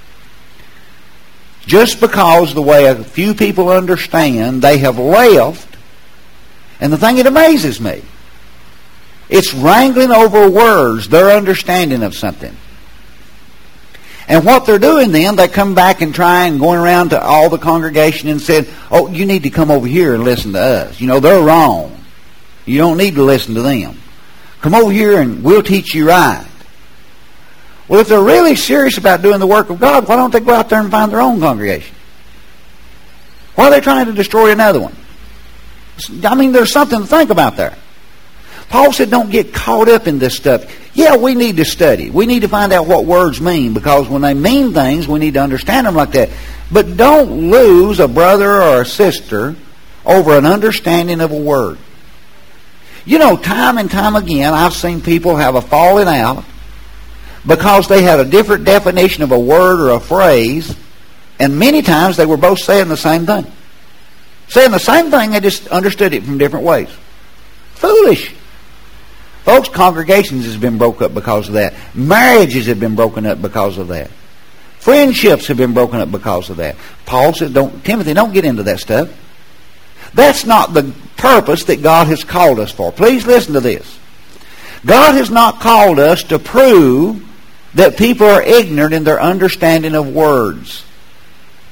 Just because the way a few people understand, they have left. And the thing that amazes me, it's wrangling over words, their understanding of something. And what they're doing then, they come back and try and going around to all the congregation and said, oh, you need to come over here and listen to us. They're wrong. You don't need to listen to them. Come over here and we'll teach you right. Well, if they're really serious about doing the work of God, why don't they go out there and find their own congregation? Why are they trying to destroy another one? There's something to think about there. Paul said don't get caught up in this stuff. Yeah, we need to study. We need to find out what words mean, because when they mean things, we need to understand them like that. But don't lose a brother or a sister over an understanding of a word. Time and time again, I've seen people have a falling out because they had a different definition of a word or a phrase, and many times they were both saying the same thing. Saying the same thing, they just understood it from different ways. Foolish. Folks, congregations has been broke up because of that. Marriages have been broken up because of that. Friendships have been broken up because of that. Paul said, Timothy, don't get into that stuff. That's not the purpose that God has called us for. Please listen to this. God has not called us to prove that people are ignorant in their understanding of words.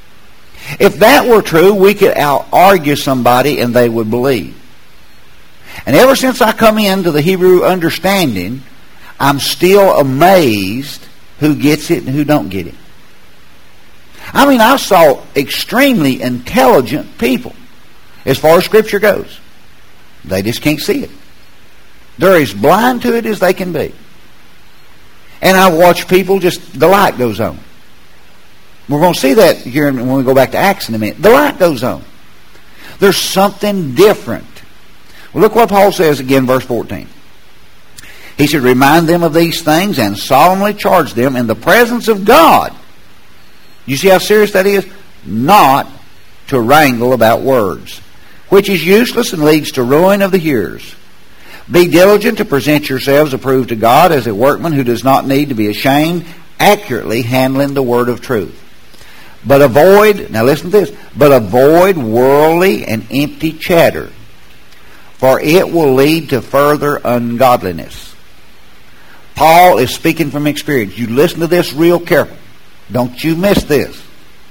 If that were true, we could out-argue somebody and they would believe. And ever since I come into the Hebrew understanding, I'm still amazed who gets it and who don't get it. I mean, I saw extremely intelligent people as far as Scripture goes. They just can't see it. They're as blind to it as they can be. And I watch people just, the light goes on. We're going to see that here when we go back to Acts in a minute. The light goes on. There's something different. Well, look what Paul says again, verse 14. He said, remind them of these things and solemnly charge them in the presence of God. You see how serious that is? Not to wrangle about words, which is useless and leads to ruin of the hearers. Be diligent to present yourselves approved to God as a workman who does not need to be ashamed, accurately handling the word of truth. But avoid, now listen to this, but avoid worldly and empty chatter, for it will lead to further ungodliness. Paul is speaking from experience. You listen to this real careful. Don't you miss this.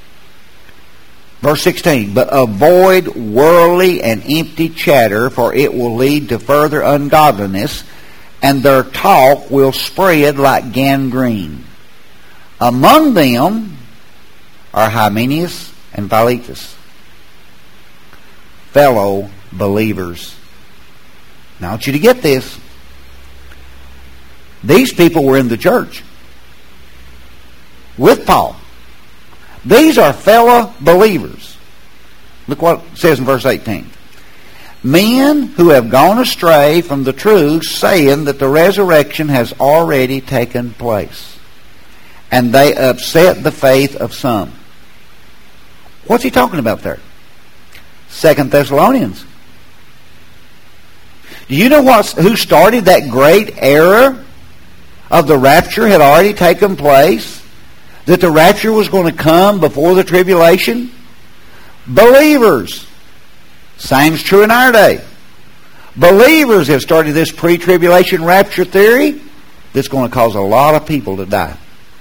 Verse 16, but avoid worldly and empty chatter, for it will lead to further ungodliness, and their talk will spread like gangrene. Among them are Hymenaeus and Philetus, fellow believers. Now I want you to get this. These people were in the church with Paul. These are fellow believers. Look what it says in verse 18. Men who have gone astray from the truth, saying that the resurrection has already taken place. And they upset the faith of some. What's he talking about there? 2 Thessalonians. Do you know who started that great error of the rapture had already taken place? That the rapture was going to come before the tribulation? Believers. Same's true in our day. Believers have started this pre-tribulation rapture theory that's going to cause a lot of people to die.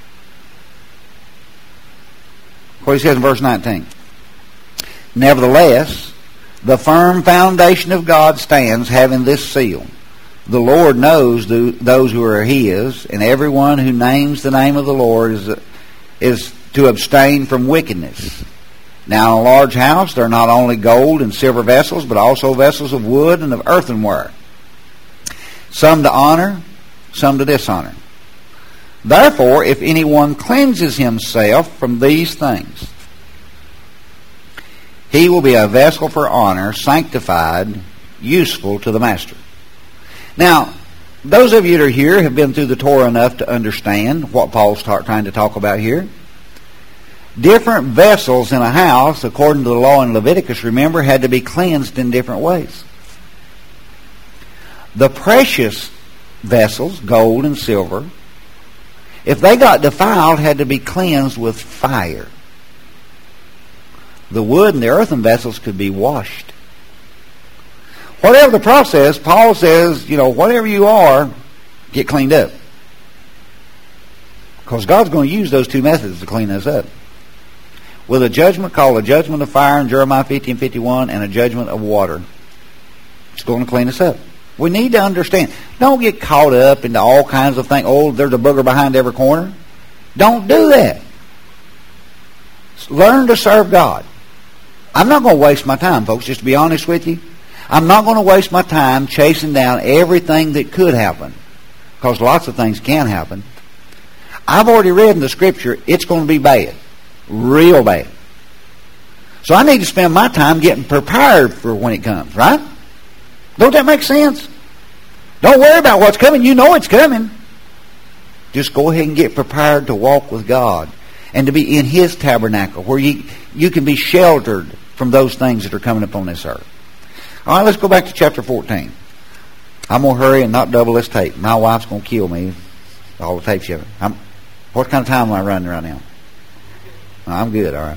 What he says in verse 19. Nevertheless, the firm foundation of God stands, having this seal. The Lord knows those who are His, and everyone who names the name of the Lord is to abstain from wickedness. Now in a large house there are not only gold and silver vessels, but also vessels of wood and of earthenware, some to honor, some to dishonor. Therefore, if anyone cleanses himself from these things, he will be a vessel for honor, sanctified, useful to the master. Now, those of you that are here have been through the Torah enough to understand what Paul's trying to talk about here. Different vessels in a house, according to the law in Leviticus, remember, had to be cleansed in different ways. The precious vessels, gold and silver, if they got defiled, had to be cleansed with fire. The wood and the earthen vessels could be washed. Whatever the process, Paul says, whatever you are, get cleaned up. Because God's going to use those two methods to clean us up. With a judgment called a judgment of fire in Jeremiah 50 and 51, and a judgment of water. It's going to clean us up. We need to understand. Don't get caught up into all kinds of things. Oh, there's a booger behind every corner. Don't do that. Learn to serve God. I'm not going to waste my time, folks, just to be honest with you. I'm not going to waste my time chasing down everything that could happen, because lots of things can happen. I've already read in the Scripture it's going to be bad, real bad. So I need to spend my time getting prepared for when it comes, right? Don't that make sense? Don't worry about what's coming. You know it's coming. Just go ahead and get prepared to walk with God and to be in His tabernacle, where you can be sheltered from those things that are coming upon this earth. All right, let's go back to chapter 14. I'm going to hurry and not double this tape. My wife's going to kill me. All the tapes you have. What kind of time am I running right now? I'm good, all right.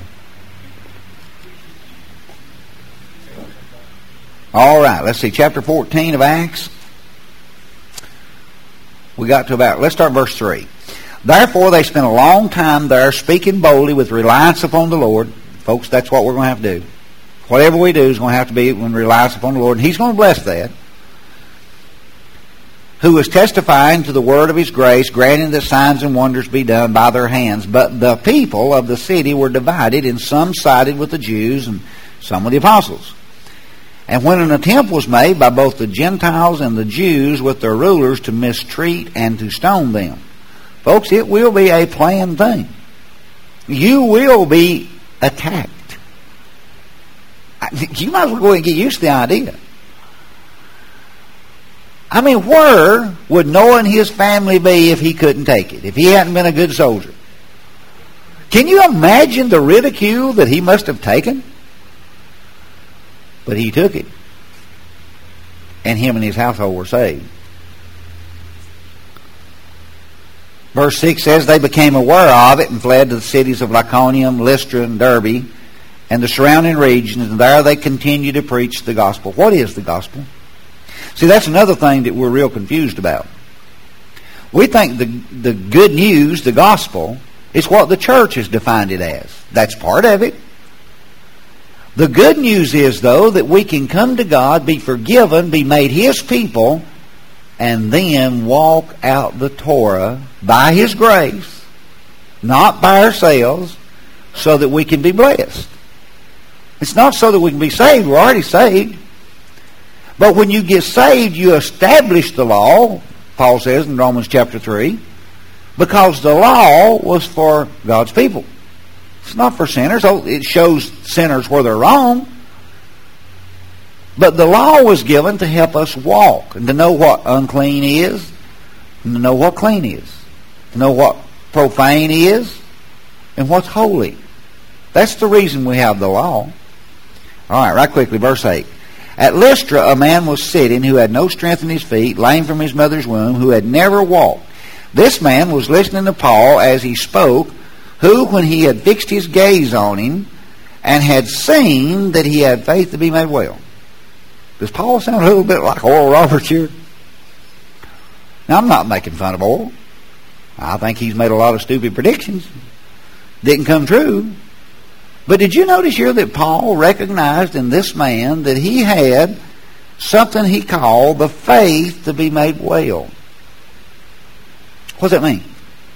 All right, let's see. Chapter 14 of Acts. We got to about, let's start verse 3. Therefore, they spent a long time there, speaking boldly with reliance upon the Lord. Folks, that's what we're going to have to do. Whatever we do is going to have to be when reliance upon the Lord. And He's going to bless that. who was testifying to the word of his grace, granting that signs and wonders be done by their hands. But the people of the city were divided, and some sided with the Jews and some with the apostles. And when an attempt was made by both the Gentiles and the Jews with their rulers to mistreat and to stone them. Folks, it will be a planned thing. You will be attacked. You might as well go ahead and get used to the idea. I mean, where would Noah and his family be if he couldn't take it, if he hadn't been a good soldier? Can you imagine the ridicule that he must have taken? But he took it. And him and his household were saved. Verse 6 says, they became aware of it and fled to the cities of Lycaonium, Lystra, and Derbe, and the surrounding regions, and there they continued to preach the gospel. What is the gospel? See, that's another thing that we're real confused about. We think the good news, the gospel, is what the church has defined it as. That's part of it. The good news is, though, that we can come to God, be forgiven, be made His people, and then walk out the Torah by His grace, not by ourselves, so that we can be blessed. It's not so that we can be saved. We're already saved. But when you get saved, you establish the law, Paul says in Romans chapter 3, because the law was for God's people. It's not for sinners. It shows sinners where they're wrong. But the law was given to help us walk and to know what unclean is and to know what clean is, to know what profane is and what's holy. That's the reason we have the law. All right, right quickly, verse 8. At Lystra a man was sitting who had no strength in his feet, lame from his mother's womb, who had never walked. This man was listening to Paul as he spoke, who, when he had fixed his gaze on him and had seen that he had faith to be made well. Does Paul sound a little bit like Oral Roberts here? Now, I'm not making fun of Oral. I think he's made a lot of stupid predictions. Didn't come true. But did you notice here that Paul recognized in this man that he had something he called the faith to be made well? What does that mean?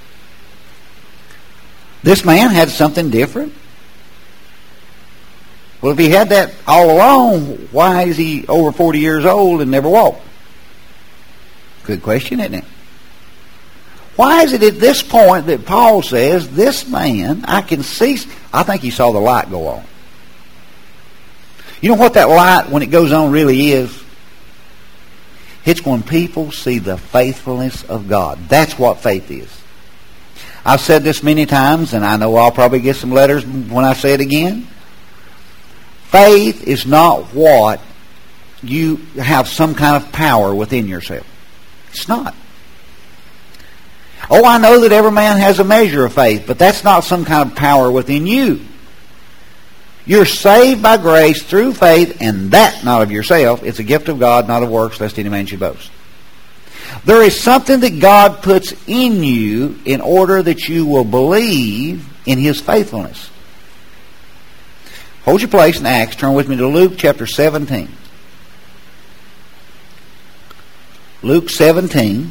This man had something different. Well, if he had that all along, why is he over 40 years old and never walked? Good question, isn't it? Why is it at this point that Paul says, this man, I can see, I think he saw the light go on. You know what that light, when it goes on, really is? It's when people see the faithfulness of God. That's what faith is. I've said this many times, and I know I'll probably get some letters when I say it again. Faith is not what you have some kind of power within yourself. It's not. Oh, I know that every man has a measure of faith, but that's not some kind of power within you. You're saved by grace through faith, and that not of yourself. It's a gift of God, not of works, lest any man should boast. There is something that God puts in you in order that you will believe in His faithfulness. Hold your place in Acts. Turn with me to Luke chapter 17. Luke 17.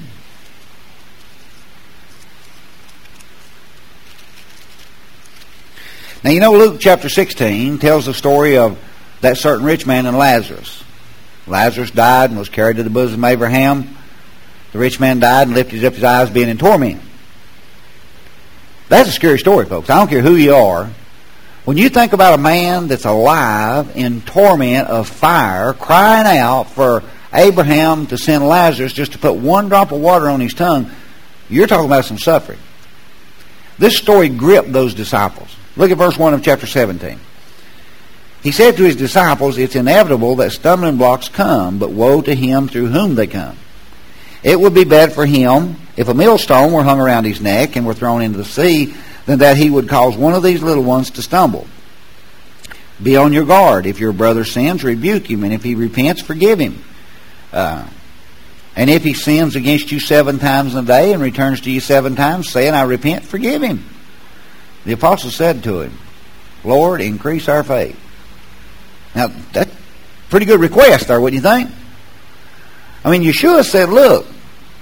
Now, you know, Luke chapter 16 tells the story of that certain rich man and Lazarus. Lazarus died and was carried to the bosom of Abraham. The rich man died and lifted up his eyes, being in torment. That's a scary story, folks. I don't care who you are. When you think about a man that's alive in torment of fire, crying out for Abraham to send Lazarus just to put one drop of water on his tongue, you're talking about some suffering. This story gripped those disciples. Look at verse 1 of chapter 17. He said to his disciples, it's inevitable that stumbling blocks come, but woe to him through whom they come. It would be better for him if a millstone were hung around his neck and were thrown into the sea than that he would cause one of these little ones to stumble. Be on your guard. If your brother sins, rebuke him, and if he repents, forgive him. And if he sins against you 7 times in a day and returns to you 7 times, saying, I repent, forgive him. The apostle said to him, Lord, increase our faith. Now, that's a pretty good request there, wouldn't you think? I mean, Yeshua said, look,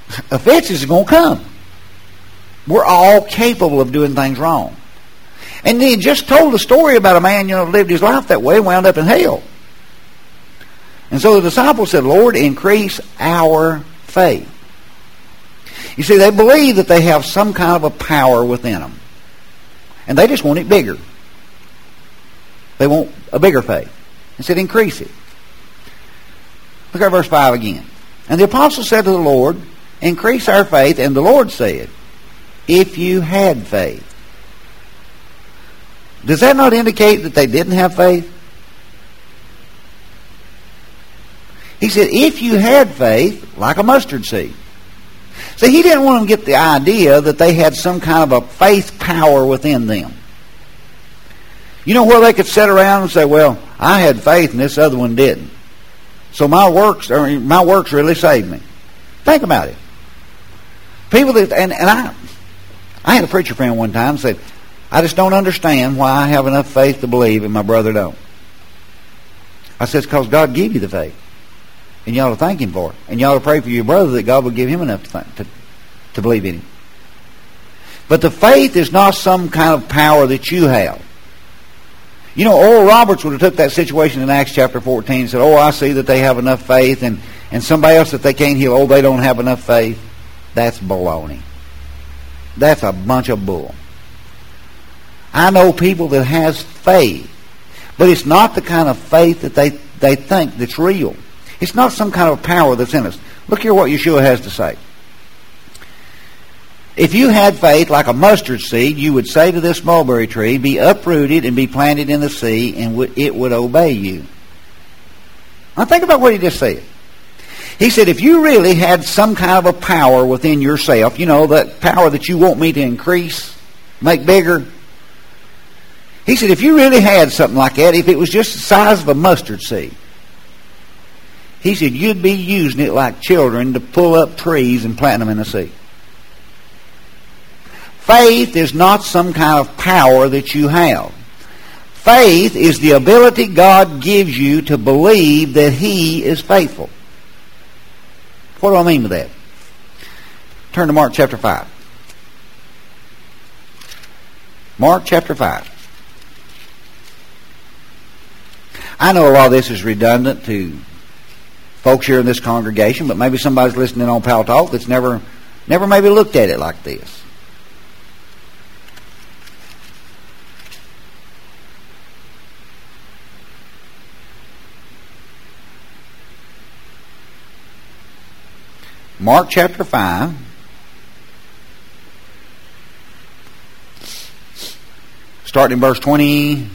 offenses are going to come. We're all capable of doing things wrong. And he just told a story about a man, lived his life that way, wound up in hell. And so the disciples said, Lord, increase our faith. You see, they believe that they have some kind of a power within them. And they just want it bigger. They want a bigger faith. He said, increase it. Look at verse 5 again. And the apostles said to the Lord, increase our faith. And the Lord said, if you had faith. Does that not indicate that they didn't have faith? He said, if you had faith, like a mustard seed. See, he didn't want them to get the idea that they had some kind of a faith power within them. Where they could sit around and say, well, I had faith and this other one didn't. So my works really saved me. Think about it. People that, and I had a preacher friend one time said, I just don't understand why I have enough faith to believe and my brother don't. I said, it's because God gave you the faith. And you ought to thank Him for it. And you ought to pray for your brother that God will give him enough to believe in Him. But the faith is not some kind of power that you have. Oral Roberts would have took that situation in Acts chapter 14 and said, I see that they have enough faith, and somebody else that they can't heal, they don't have enough faith. That's baloney. That's a bunch of bull. I know people that has faith, but it's not the kind of faith that they think that's real. It's not some kind of power that's in us. Look here what Yeshua has to say. If you had faith like a mustard seed, you would say to this mulberry tree, be uprooted and be planted in the sea, and it would obey you. Now think about what he just said. He said, if you really had some kind of a power within yourself, that power that you want me to increase, make bigger. He said, if you really had something like that, if it was just the size of a mustard seed, he said, you'd be using it like children to pull up trees and plant them in the sea. Faith is not some kind of power that you have. Faith is the ability God gives you to believe that He is faithful. What do I mean by that? Turn to Mark chapter 5. Mark chapter 5. I know a lot of this is redundant to folks here in this congregation, but maybe somebody's listening on Pal Talk that's never maybe looked at it like this. Mark chapter 5. Starting in verse 21.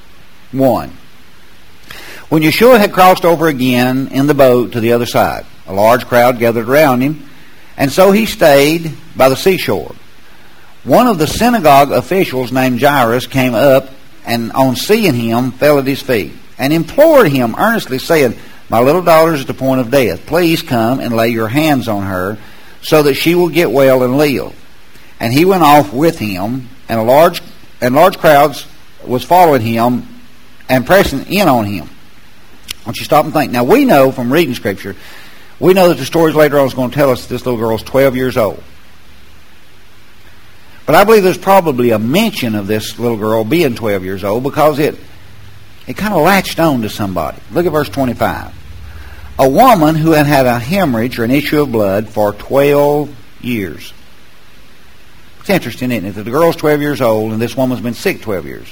When Yeshua had crossed over again in the boat to the other side, a large crowd gathered around him, and so he stayed by the seashore. One of the synagogue officials named Jairus came up, and on seeing him fell at his feet, and implored him earnestly, saying, my little daughter is at the point of death. Please come and lay your hands on her, so that she will get well and live. And he went off with him, and large crowds was following him and pressing in on him. I want you to stop and think. Now, we know from reading Scripture, we know that the stories later on is going to tell us that this little girl is 12 years old. But I believe there's probably a mention of this little girl being 12 years old because it kind of latched on to somebody. Look at verse 25. A woman who had had a hemorrhage or an issue of blood for 12 years. It's interesting, isn't it, that the girl's 12 years old and this woman's been sick 12 years.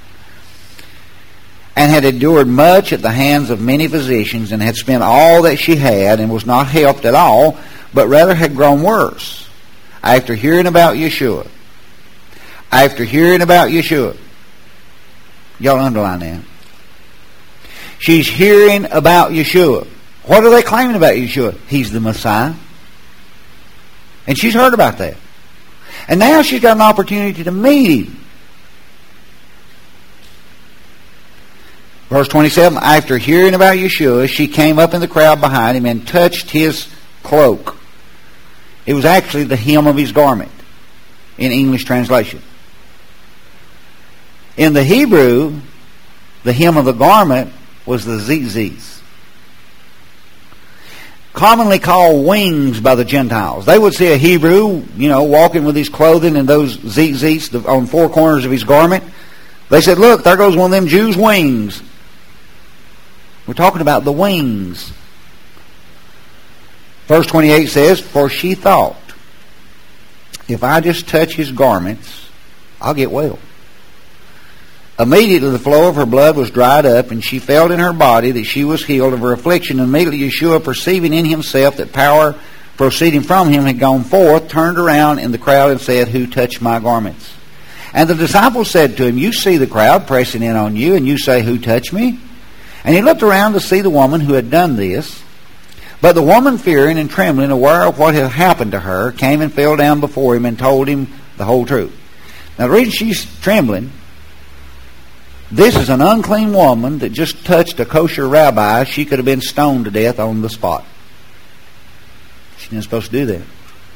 And had endured much at the hands of many physicians, and had spent all that she had, and was not helped at all, but rather had grown worse. After hearing about Yeshua. Y'all underline that. She's hearing about Yeshua. What are they claiming about Yeshua? He's the Messiah. And she's heard about that. And now she's got an opportunity to meet him. Verse 27, after hearing about Yeshua, she came up in the crowd behind him and touched his cloak. It was actually the hem of his garment in English translation. In the Hebrew, the hem of the garment was the zizis. commonly called wings by the Gentiles. They would see a Hebrew, walking with his clothing and those tzitzits on four corners of his garment. They said, look, there goes one of them Jews' wings. We're talking about the wings. Verse 28 says, for she thought, if I just touch his garments, I'll get well. Immediately the flow of her blood was dried up, and she felt in her body that she was healed of her affliction. And immediately Yeshua, perceiving in himself that power proceeding from him had gone forth, turned around in the crowd and said, who touched my garments? And the disciples said to him, you see the crowd pressing in on you, and you say, who touched me? And he looked around to see the woman who had done this. But the woman, fearing and trembling, aware of what had happened to her, came and fell down before him and told him the whole truth. Now the reason she's trembling, this is an unclean woman that just touched a kosher rabbi. She could have been stoned to death on the spot. She isn't supposed to do that.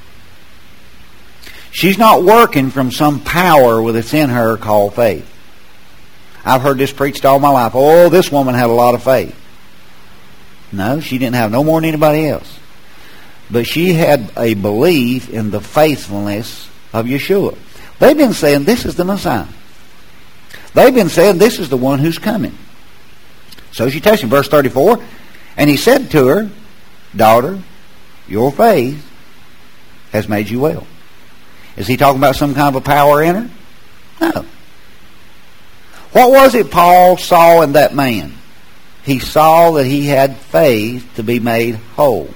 She's not working from some power that's in her called faith. I've heard this preached all my life. Oh, this woman had a lot of faith. No, she didn't have no more than anybody else. But she had a belief in the faithfulness of Yeshua. They've been saying this is the Messiah. They've been saying this is the one who's coming. So she touched him. Verse 34, and he said to her, daughter, your faith has made you well. Is he talking about some kind of a power in her? No. What was it Paul saw in that man? He saw that he had faith to be made whole.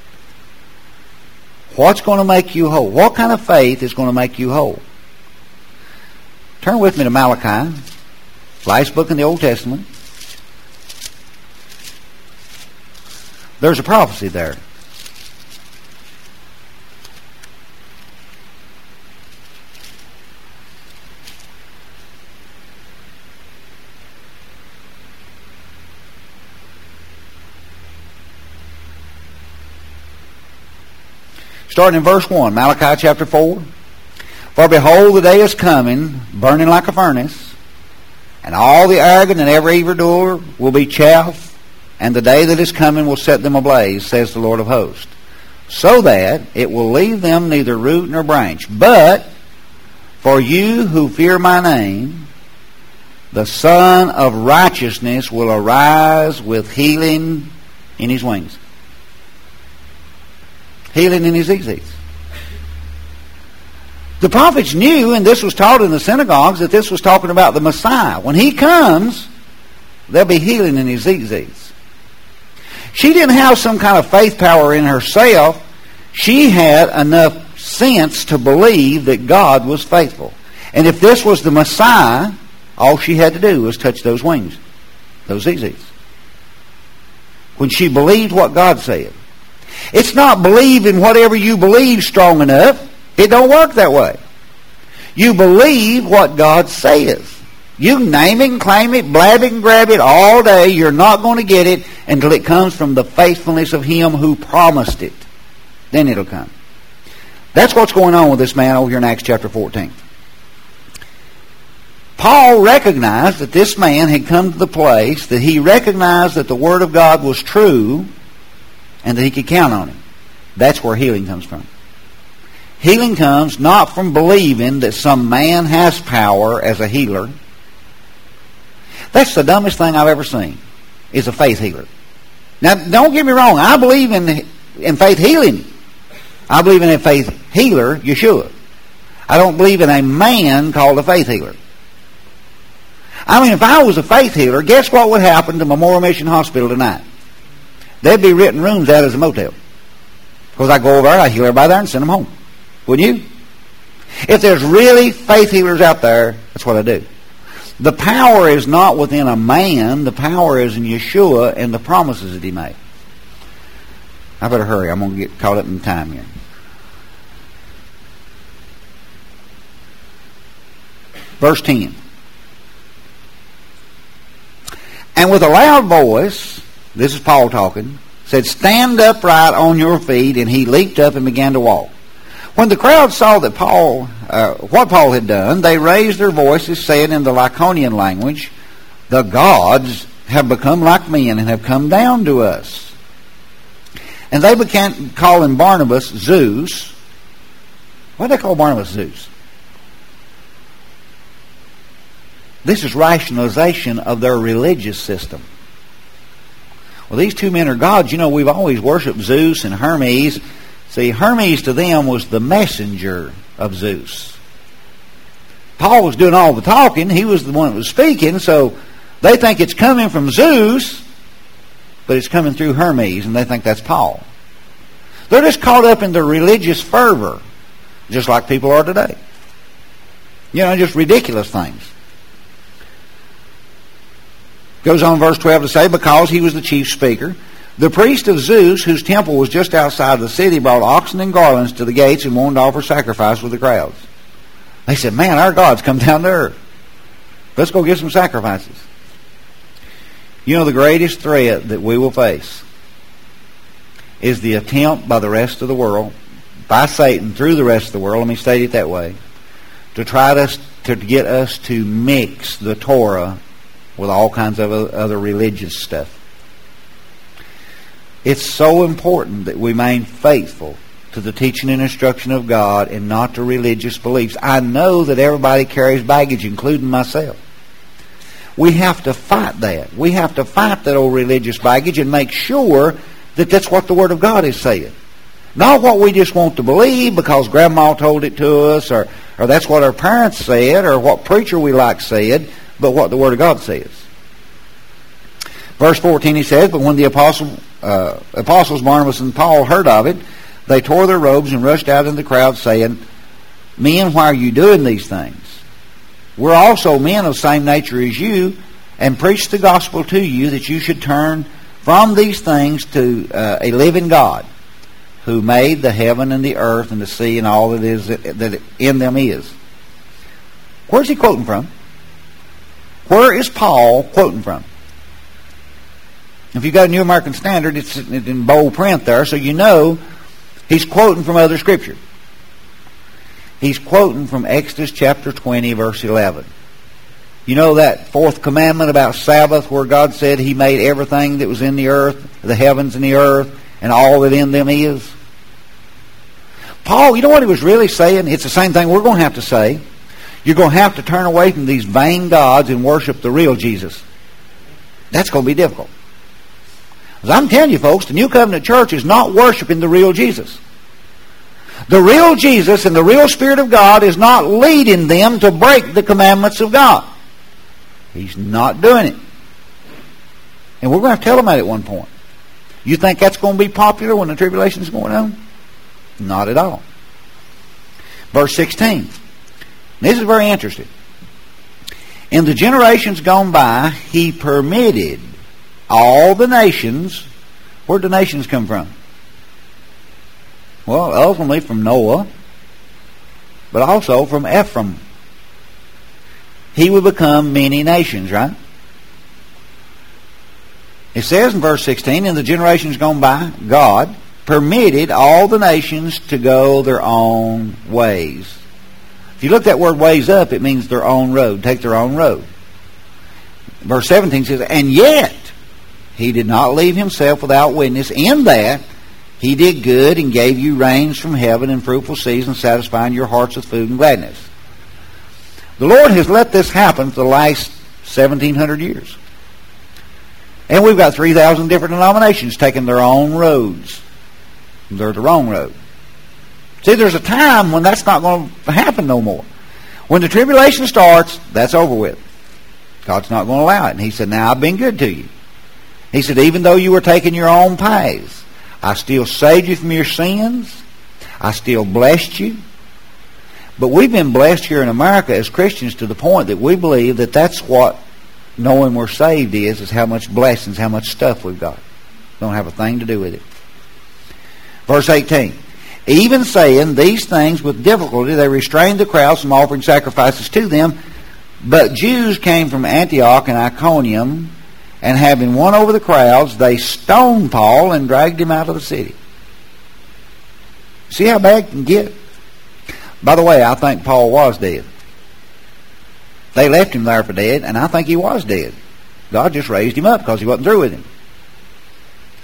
What's going to make you whole? What kind of faith is going to make you whole? Turn with me to Malachi, last book in the Old Testament. There's a prophecy there. Starting in verse 1, Malachi chapter 4. For behold, the day is coming, burning like a furnace, and all the arrogant and every evildoer will be chaff, and the day that is coming will set them ablaze, says the Lord of hosts, so that it will leave them neither root nor branch. But for you who fear my name, the Son of Righteousness will arise with healing in his wings. Healing in his tzitzits. The prophets knew, and this was taught in the synagogues, that this was talking about the Messiah. When he comes, there'll be healing in his tzitzits. She didn't have some kind of faith power in herself. She had enough sense to believe that God was faithful. And if this was the Messiah, all she had to do was touch those wings, those tzitzits. When she believed what God said. It's not believing whatever you believe strong enough. It don't work that way. You believe what God says. You can name it and claim it, blab it and grab it all day. You're not going to get it until it comes from the faithfulness of him who promised it. Then it'll come. That's what's going on with this man over here in Acts chapter 14. Paul recognized that this man had come to the place that he recognized that the Word of God was true and that he could count on it. That's where healing comes from. Healing comes not from believing that some man has power as a healer. That's the dumbest thing I've ever seen, is a faith healer. Now, don't get me wrong. I believe in faith healing. I believe in a faith healer, Yeshua. I don't believe in a man called a faith healer. I mean, if I was a faith healer, guess what would happen to Memorial Mission Hospital tonight? There'd be written rooms out as a motel. Because I go over there, I heal everybody there and send them home. Wouldn't you? If there's really faith healers out there, that's what I do. The power is not within a man. The power is in Yeshua and the promises that he made. I better hurry. I'm going to get caught up in time here. Verse 10. And with a loud voice, this is Paul talking, said, stand upright on your feet, and he leaped up and began to walk. When the crowd saw that what Paul had done, they raised their voices, saying in the Lycaonian language, the gods have become like men and have come down to us. And they began calling Barnabas Zeus. Why did they call Barnabas Zeus? This is rationalization of their religious system. Well, these two men are gods. You know, we've always worshipped Zeus and Hermes. See, Hermes to them was the messenger of Zeus. Paul was doing all the talking. He was the one that was speaking. So they think it's coming from Zeus, but it's coming through Hermes, and they think that's Paul. They're just caught up in their religious fervor, just like people are today. You know, just ridiculous things. Goes on verse 12 to say, because he was the chief speaker, the priest of Zeus, whose temple was just outside the city, brought oxen and garlands to the gates and wanted to offer sacrifice with the crowds. They said, man, our God's come down to earth. Let's go get some sacrifices. You know, the greatest threat that we will face is the attempt by the rest of the world, by Satan through the rest of the world, let me state it that way, to try to get us to mix the Torah with all kinds of other religious stuff. It's so important that we remain faithful to the teaching and instruction of God and not to religious beliefs. I know that everybody carries baggage, including myself. We have to fight that. We have to fight that old religious baggage and make sure that that's what the Word of God is saying. Not what we just want to believe because Grandma told it to us, or that's what our parents said, or what preacher we like said, but what the Word of God says. Verse 14 he says, but when the apostles Barnabas and Paul heard of it, they tore their robes and rushed out in the crowd, saying, men, why are you doing these things? We're also men of the same nature as you, and preach the gospel to you, that you should turn from these things to a living God, who made the heaven and the earth and the sea and all that is that in them is. Where's he quoting from? Where is Paul quoting from? If you've got a New American Standard, it's in bold print there, so you know he's quoting from other Scripture. He's quoting from Exodus chapter 20, verse 11. You know that fourth commandment about Sabbath, where God said He made everything that was in the earth, the heavens and the earth, and all that in them is? Paul, you know what he was really saying? It's the same thing we're going to have to say. You're going to have to turn away from these vain gods and worship the real Jesus. That's going to be difficult. As I'm telling you folks, the New Covenant Church is not worshiping the real Jesus. The real Jesus and the real Spirit of God is not leading them to break the commandments of God. He's not doing it. And we're going to have to tell them that at one point. You think that's going to be popular when the tribulation is going on? Not at all. Verse 16. This is very interesting. In the generations gone by, He permitted all the nations. Where did the nations come from? Well, ultimately from Noah, but also from Ephraim. He would become many nations, right? It says in verse 16, in the generations gone by, God permitted all the nations to go their own ways. If you look that word ways up, it means their own road, take their own road. Verse 17 says, and yet He did not leave Himself without witness, in that He did good and gave you rains from heaven and fruitful seasons, satisfying your hearts with food and gladness. The Lord has let this happen for the last 1,700 years. And we've got 3,000 different denominations taking their own roads. They're the wrong road. See, there's a time when that's not going to happen no more. When the tribulation starts, that's over with. God's not going to allow it. And He said, now I've been good to you. He said, even though you were taking your own paths, I still saved you from your sins. I still blessed you. But we've been blessed here in America as Christians to the point that we believe that that's what knowing we're saved is how much blessings, how much stuff we've got. Don't have a thing to do with it. Verse 18. Even saying these things with difficulty, they restrained the crowds from offering sacrifices to them. But Jews came from Antioch and Iconium, and having won over the crowds, they stoned Paul and dragged him out of the city. See how bad it can get? By the way, I think Paul was dead. They left him there for dead, and I think he was dead. God just raised him up because He wasn't through with him.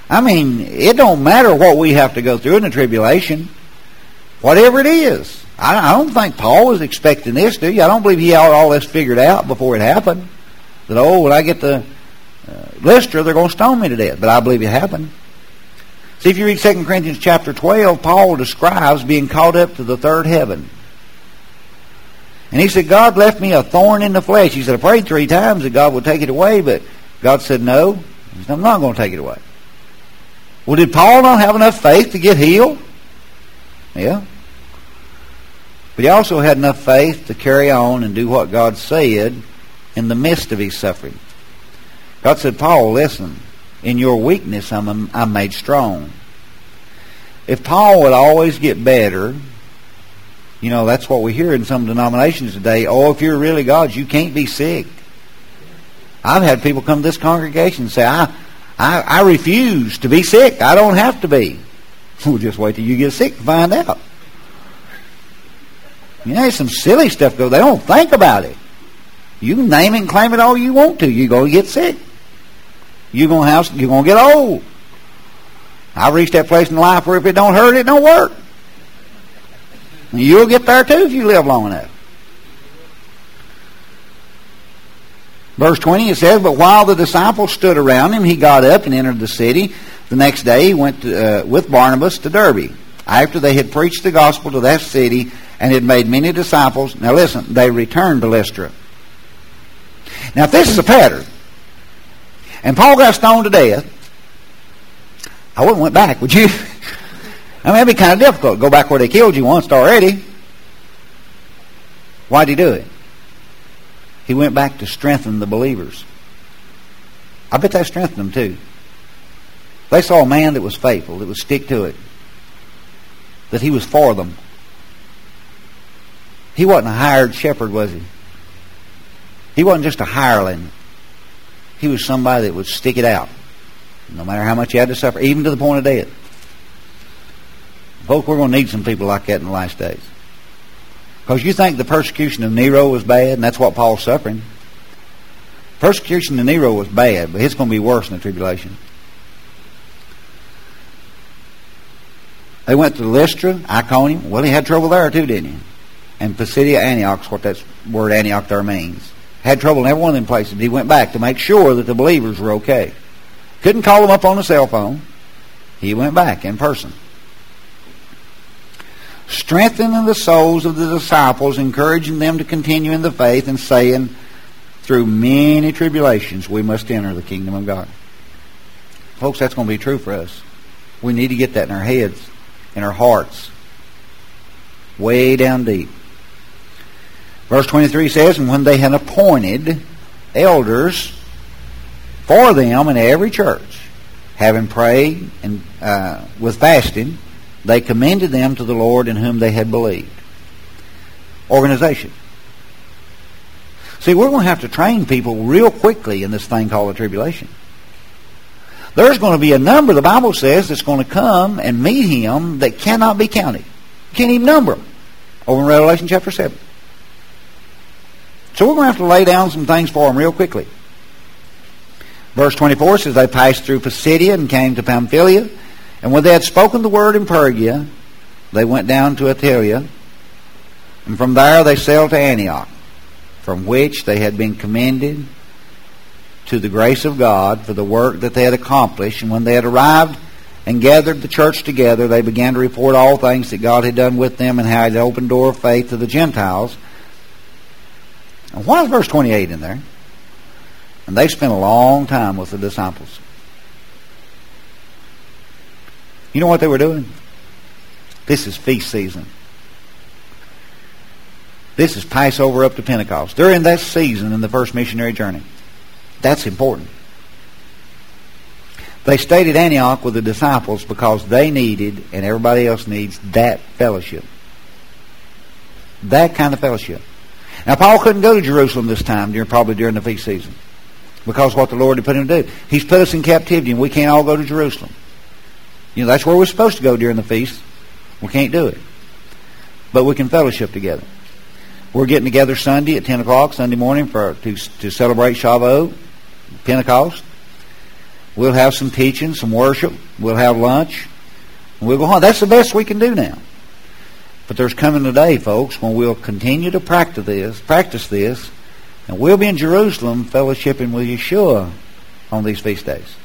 I mean, it don't matter what we have to go through in the tribulation. Whatever it is. I don't think Paul was expecting this, do you? I don't believe he had all this figured out before it happened. That, when I get to Lystra, they're going to stone me to death. But I believe it happened. See, if you read 2 Corinthians chapter 12, Paul describes being caught up to the third heaven. And he said, God left me a thorn in the flesh. He said, I prayed 3 times that God would take it away, but God said, no, I'm not going to take it away. Well, did Paul not have enough faith to get healed? Yeah. But he also had enough faith to carry on and do what God said in the midst of his suffering. God said, Paul, listen, in your weakness I'm made strong. If Paul would always get better, that's what we hear in some denominations today. Oh, if you're really God's, you can't be sick. I've had people come to this congregation and say, I refuse to be sick. I don't have to be. We'll just wait till you get sick to find out. There's some silly stuff goes. They don't think about it. You can name it and claim it all you want to. You're going to get sick. You're going to get old. I've reached that place in life where if it don't hurt, it don't work. And you'll get there too if you live long enough. Verse 20, it says, but while the disciples stood around him, he got up and entered the city. The next day he went with Barnabas to Derbe. After they had preached the gospel to that city and had made many disciples, now listen, they returned to Lystra. Now if this is a pattern, and Paul got stoned to death, I wouldn't went back, would you? I mean, it'd be kind of difficult to go back where they killed you once already. Why'd he do it? He went back to strengthen the believers. I bet that strengthened them too. They saw a man that was faithful, that would stick to it, that he was for them. He wasn't a hired shepherd, was he? He wasn't just a hireling. He was somebody that would stick it out, no matter how much he had to suffer, even to the point of death. Folks, we're going to need some people like that in the last days. Because you think the persecution of Nero was bad, and that's what Paul's suffering. Persecution of Nero was bad, but it's going to be worse in the tribulation. They went to Lystra, Iconium. Well, he had trouble there too, didn't he? And Pisidia, Antioch is what that word Antioch there means. Had trouble in every one of them places. He went back to make sure that the believers were okay. Couldn't call them up on the cell phone. He went back in person. Strengthening the souls of the disciples, encouraging them to continue in the faith, and saying, through many tribulations we must enter the kingdom of God. Folks, that's going to be true for us. We need to get that in our heads, in our hearts, way down deep. Verse 23 says, and when they had appointed elders for them in every church, having prayed and with fasting, they commended them to the Lord in whom they had believed. Organization. See, we're going to have to train people real quickly in this thing called the tribulation. There's going to be a number, the Bible says, that's going to come and meet him that cannot be counted. You can't even number them. Over in Revelation chapter 7. So we're going to have to lay down some things for them real quickly. Verse 24 says, they passed through Pisidia and came to Pamphylia. And when they had spoken the word in Pergia, they went down to Attalia. And from there they sailed to Antioch, from which they had been commended to the grace of God for the work that they had accomplished. And when they had arrived and gathered the church together, they began to report all things that God had done with them and how he had opened door of faith to the Gentiles. And why is verse 28 in there? And they spent a long time with the disciples. You know what they were doing? This is feast season. This is Passover up to Pentecost. They're in that season in the first missionary journey. That's important. They stayed at Antioch with the disciples because they needed, and everybody else needs, that fellowship. That kind of fellowship. Now, Paul couldn't go to Jerusalem this time, probably during the feast season, because what the Lord had put him to do. He's put us in captivity, and we can't all go to Jerusalem. That's where we're supposed to go during the feast. We can't do it. But we can fellowship together. We're getting together Sunday at 10 o'clock, Sunday morning, to celebrate Shavuot, Pentecost. We'll have some teaching, some worship. We'll have lunch. And we'll go home. That's the best we can do now. But there's coming a day, folks, when we'll continue to practice this, and we'll be in Jerusalem fellowshipping with Yeshua on these feast days.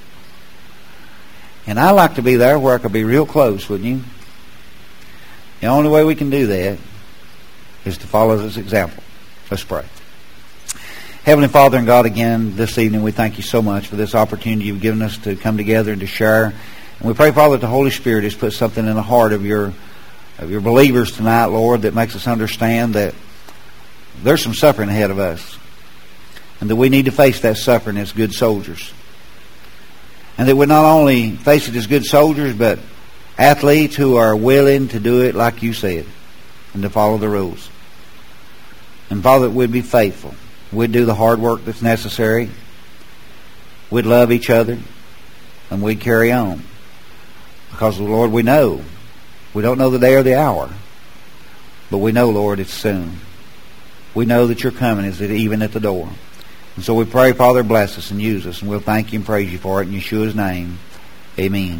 And I'd like to be there where I could be real close, wouldn't you? The only way we can do that is to follow this example. Let's pray. Heavenly Father and God, again this evening we thank you so much for this opportunity you've given us to come together and to share. And we pray, Father, that the Holy Spirit has put something in the heart of your believers tonight, Lord, that makes us understand that there's some suffering ahead of us, and that we need to face that suffering as good soldiers. And that we not only face it as good soldiers, but athletes who are willing to do it like you said, and to follow the rules. And Father, that we'd be faithful. We'd do the hard work that's necessary. We'd love each other, and we'd carry on. Because, Lord, we know. We don't know the day or the hour, but we know, Lord, it's soon. We know that your coming is even at the door. And so we pray, Father, bless us and use us, and we'll thank you and praise you for it in Yeshua's name. Amen.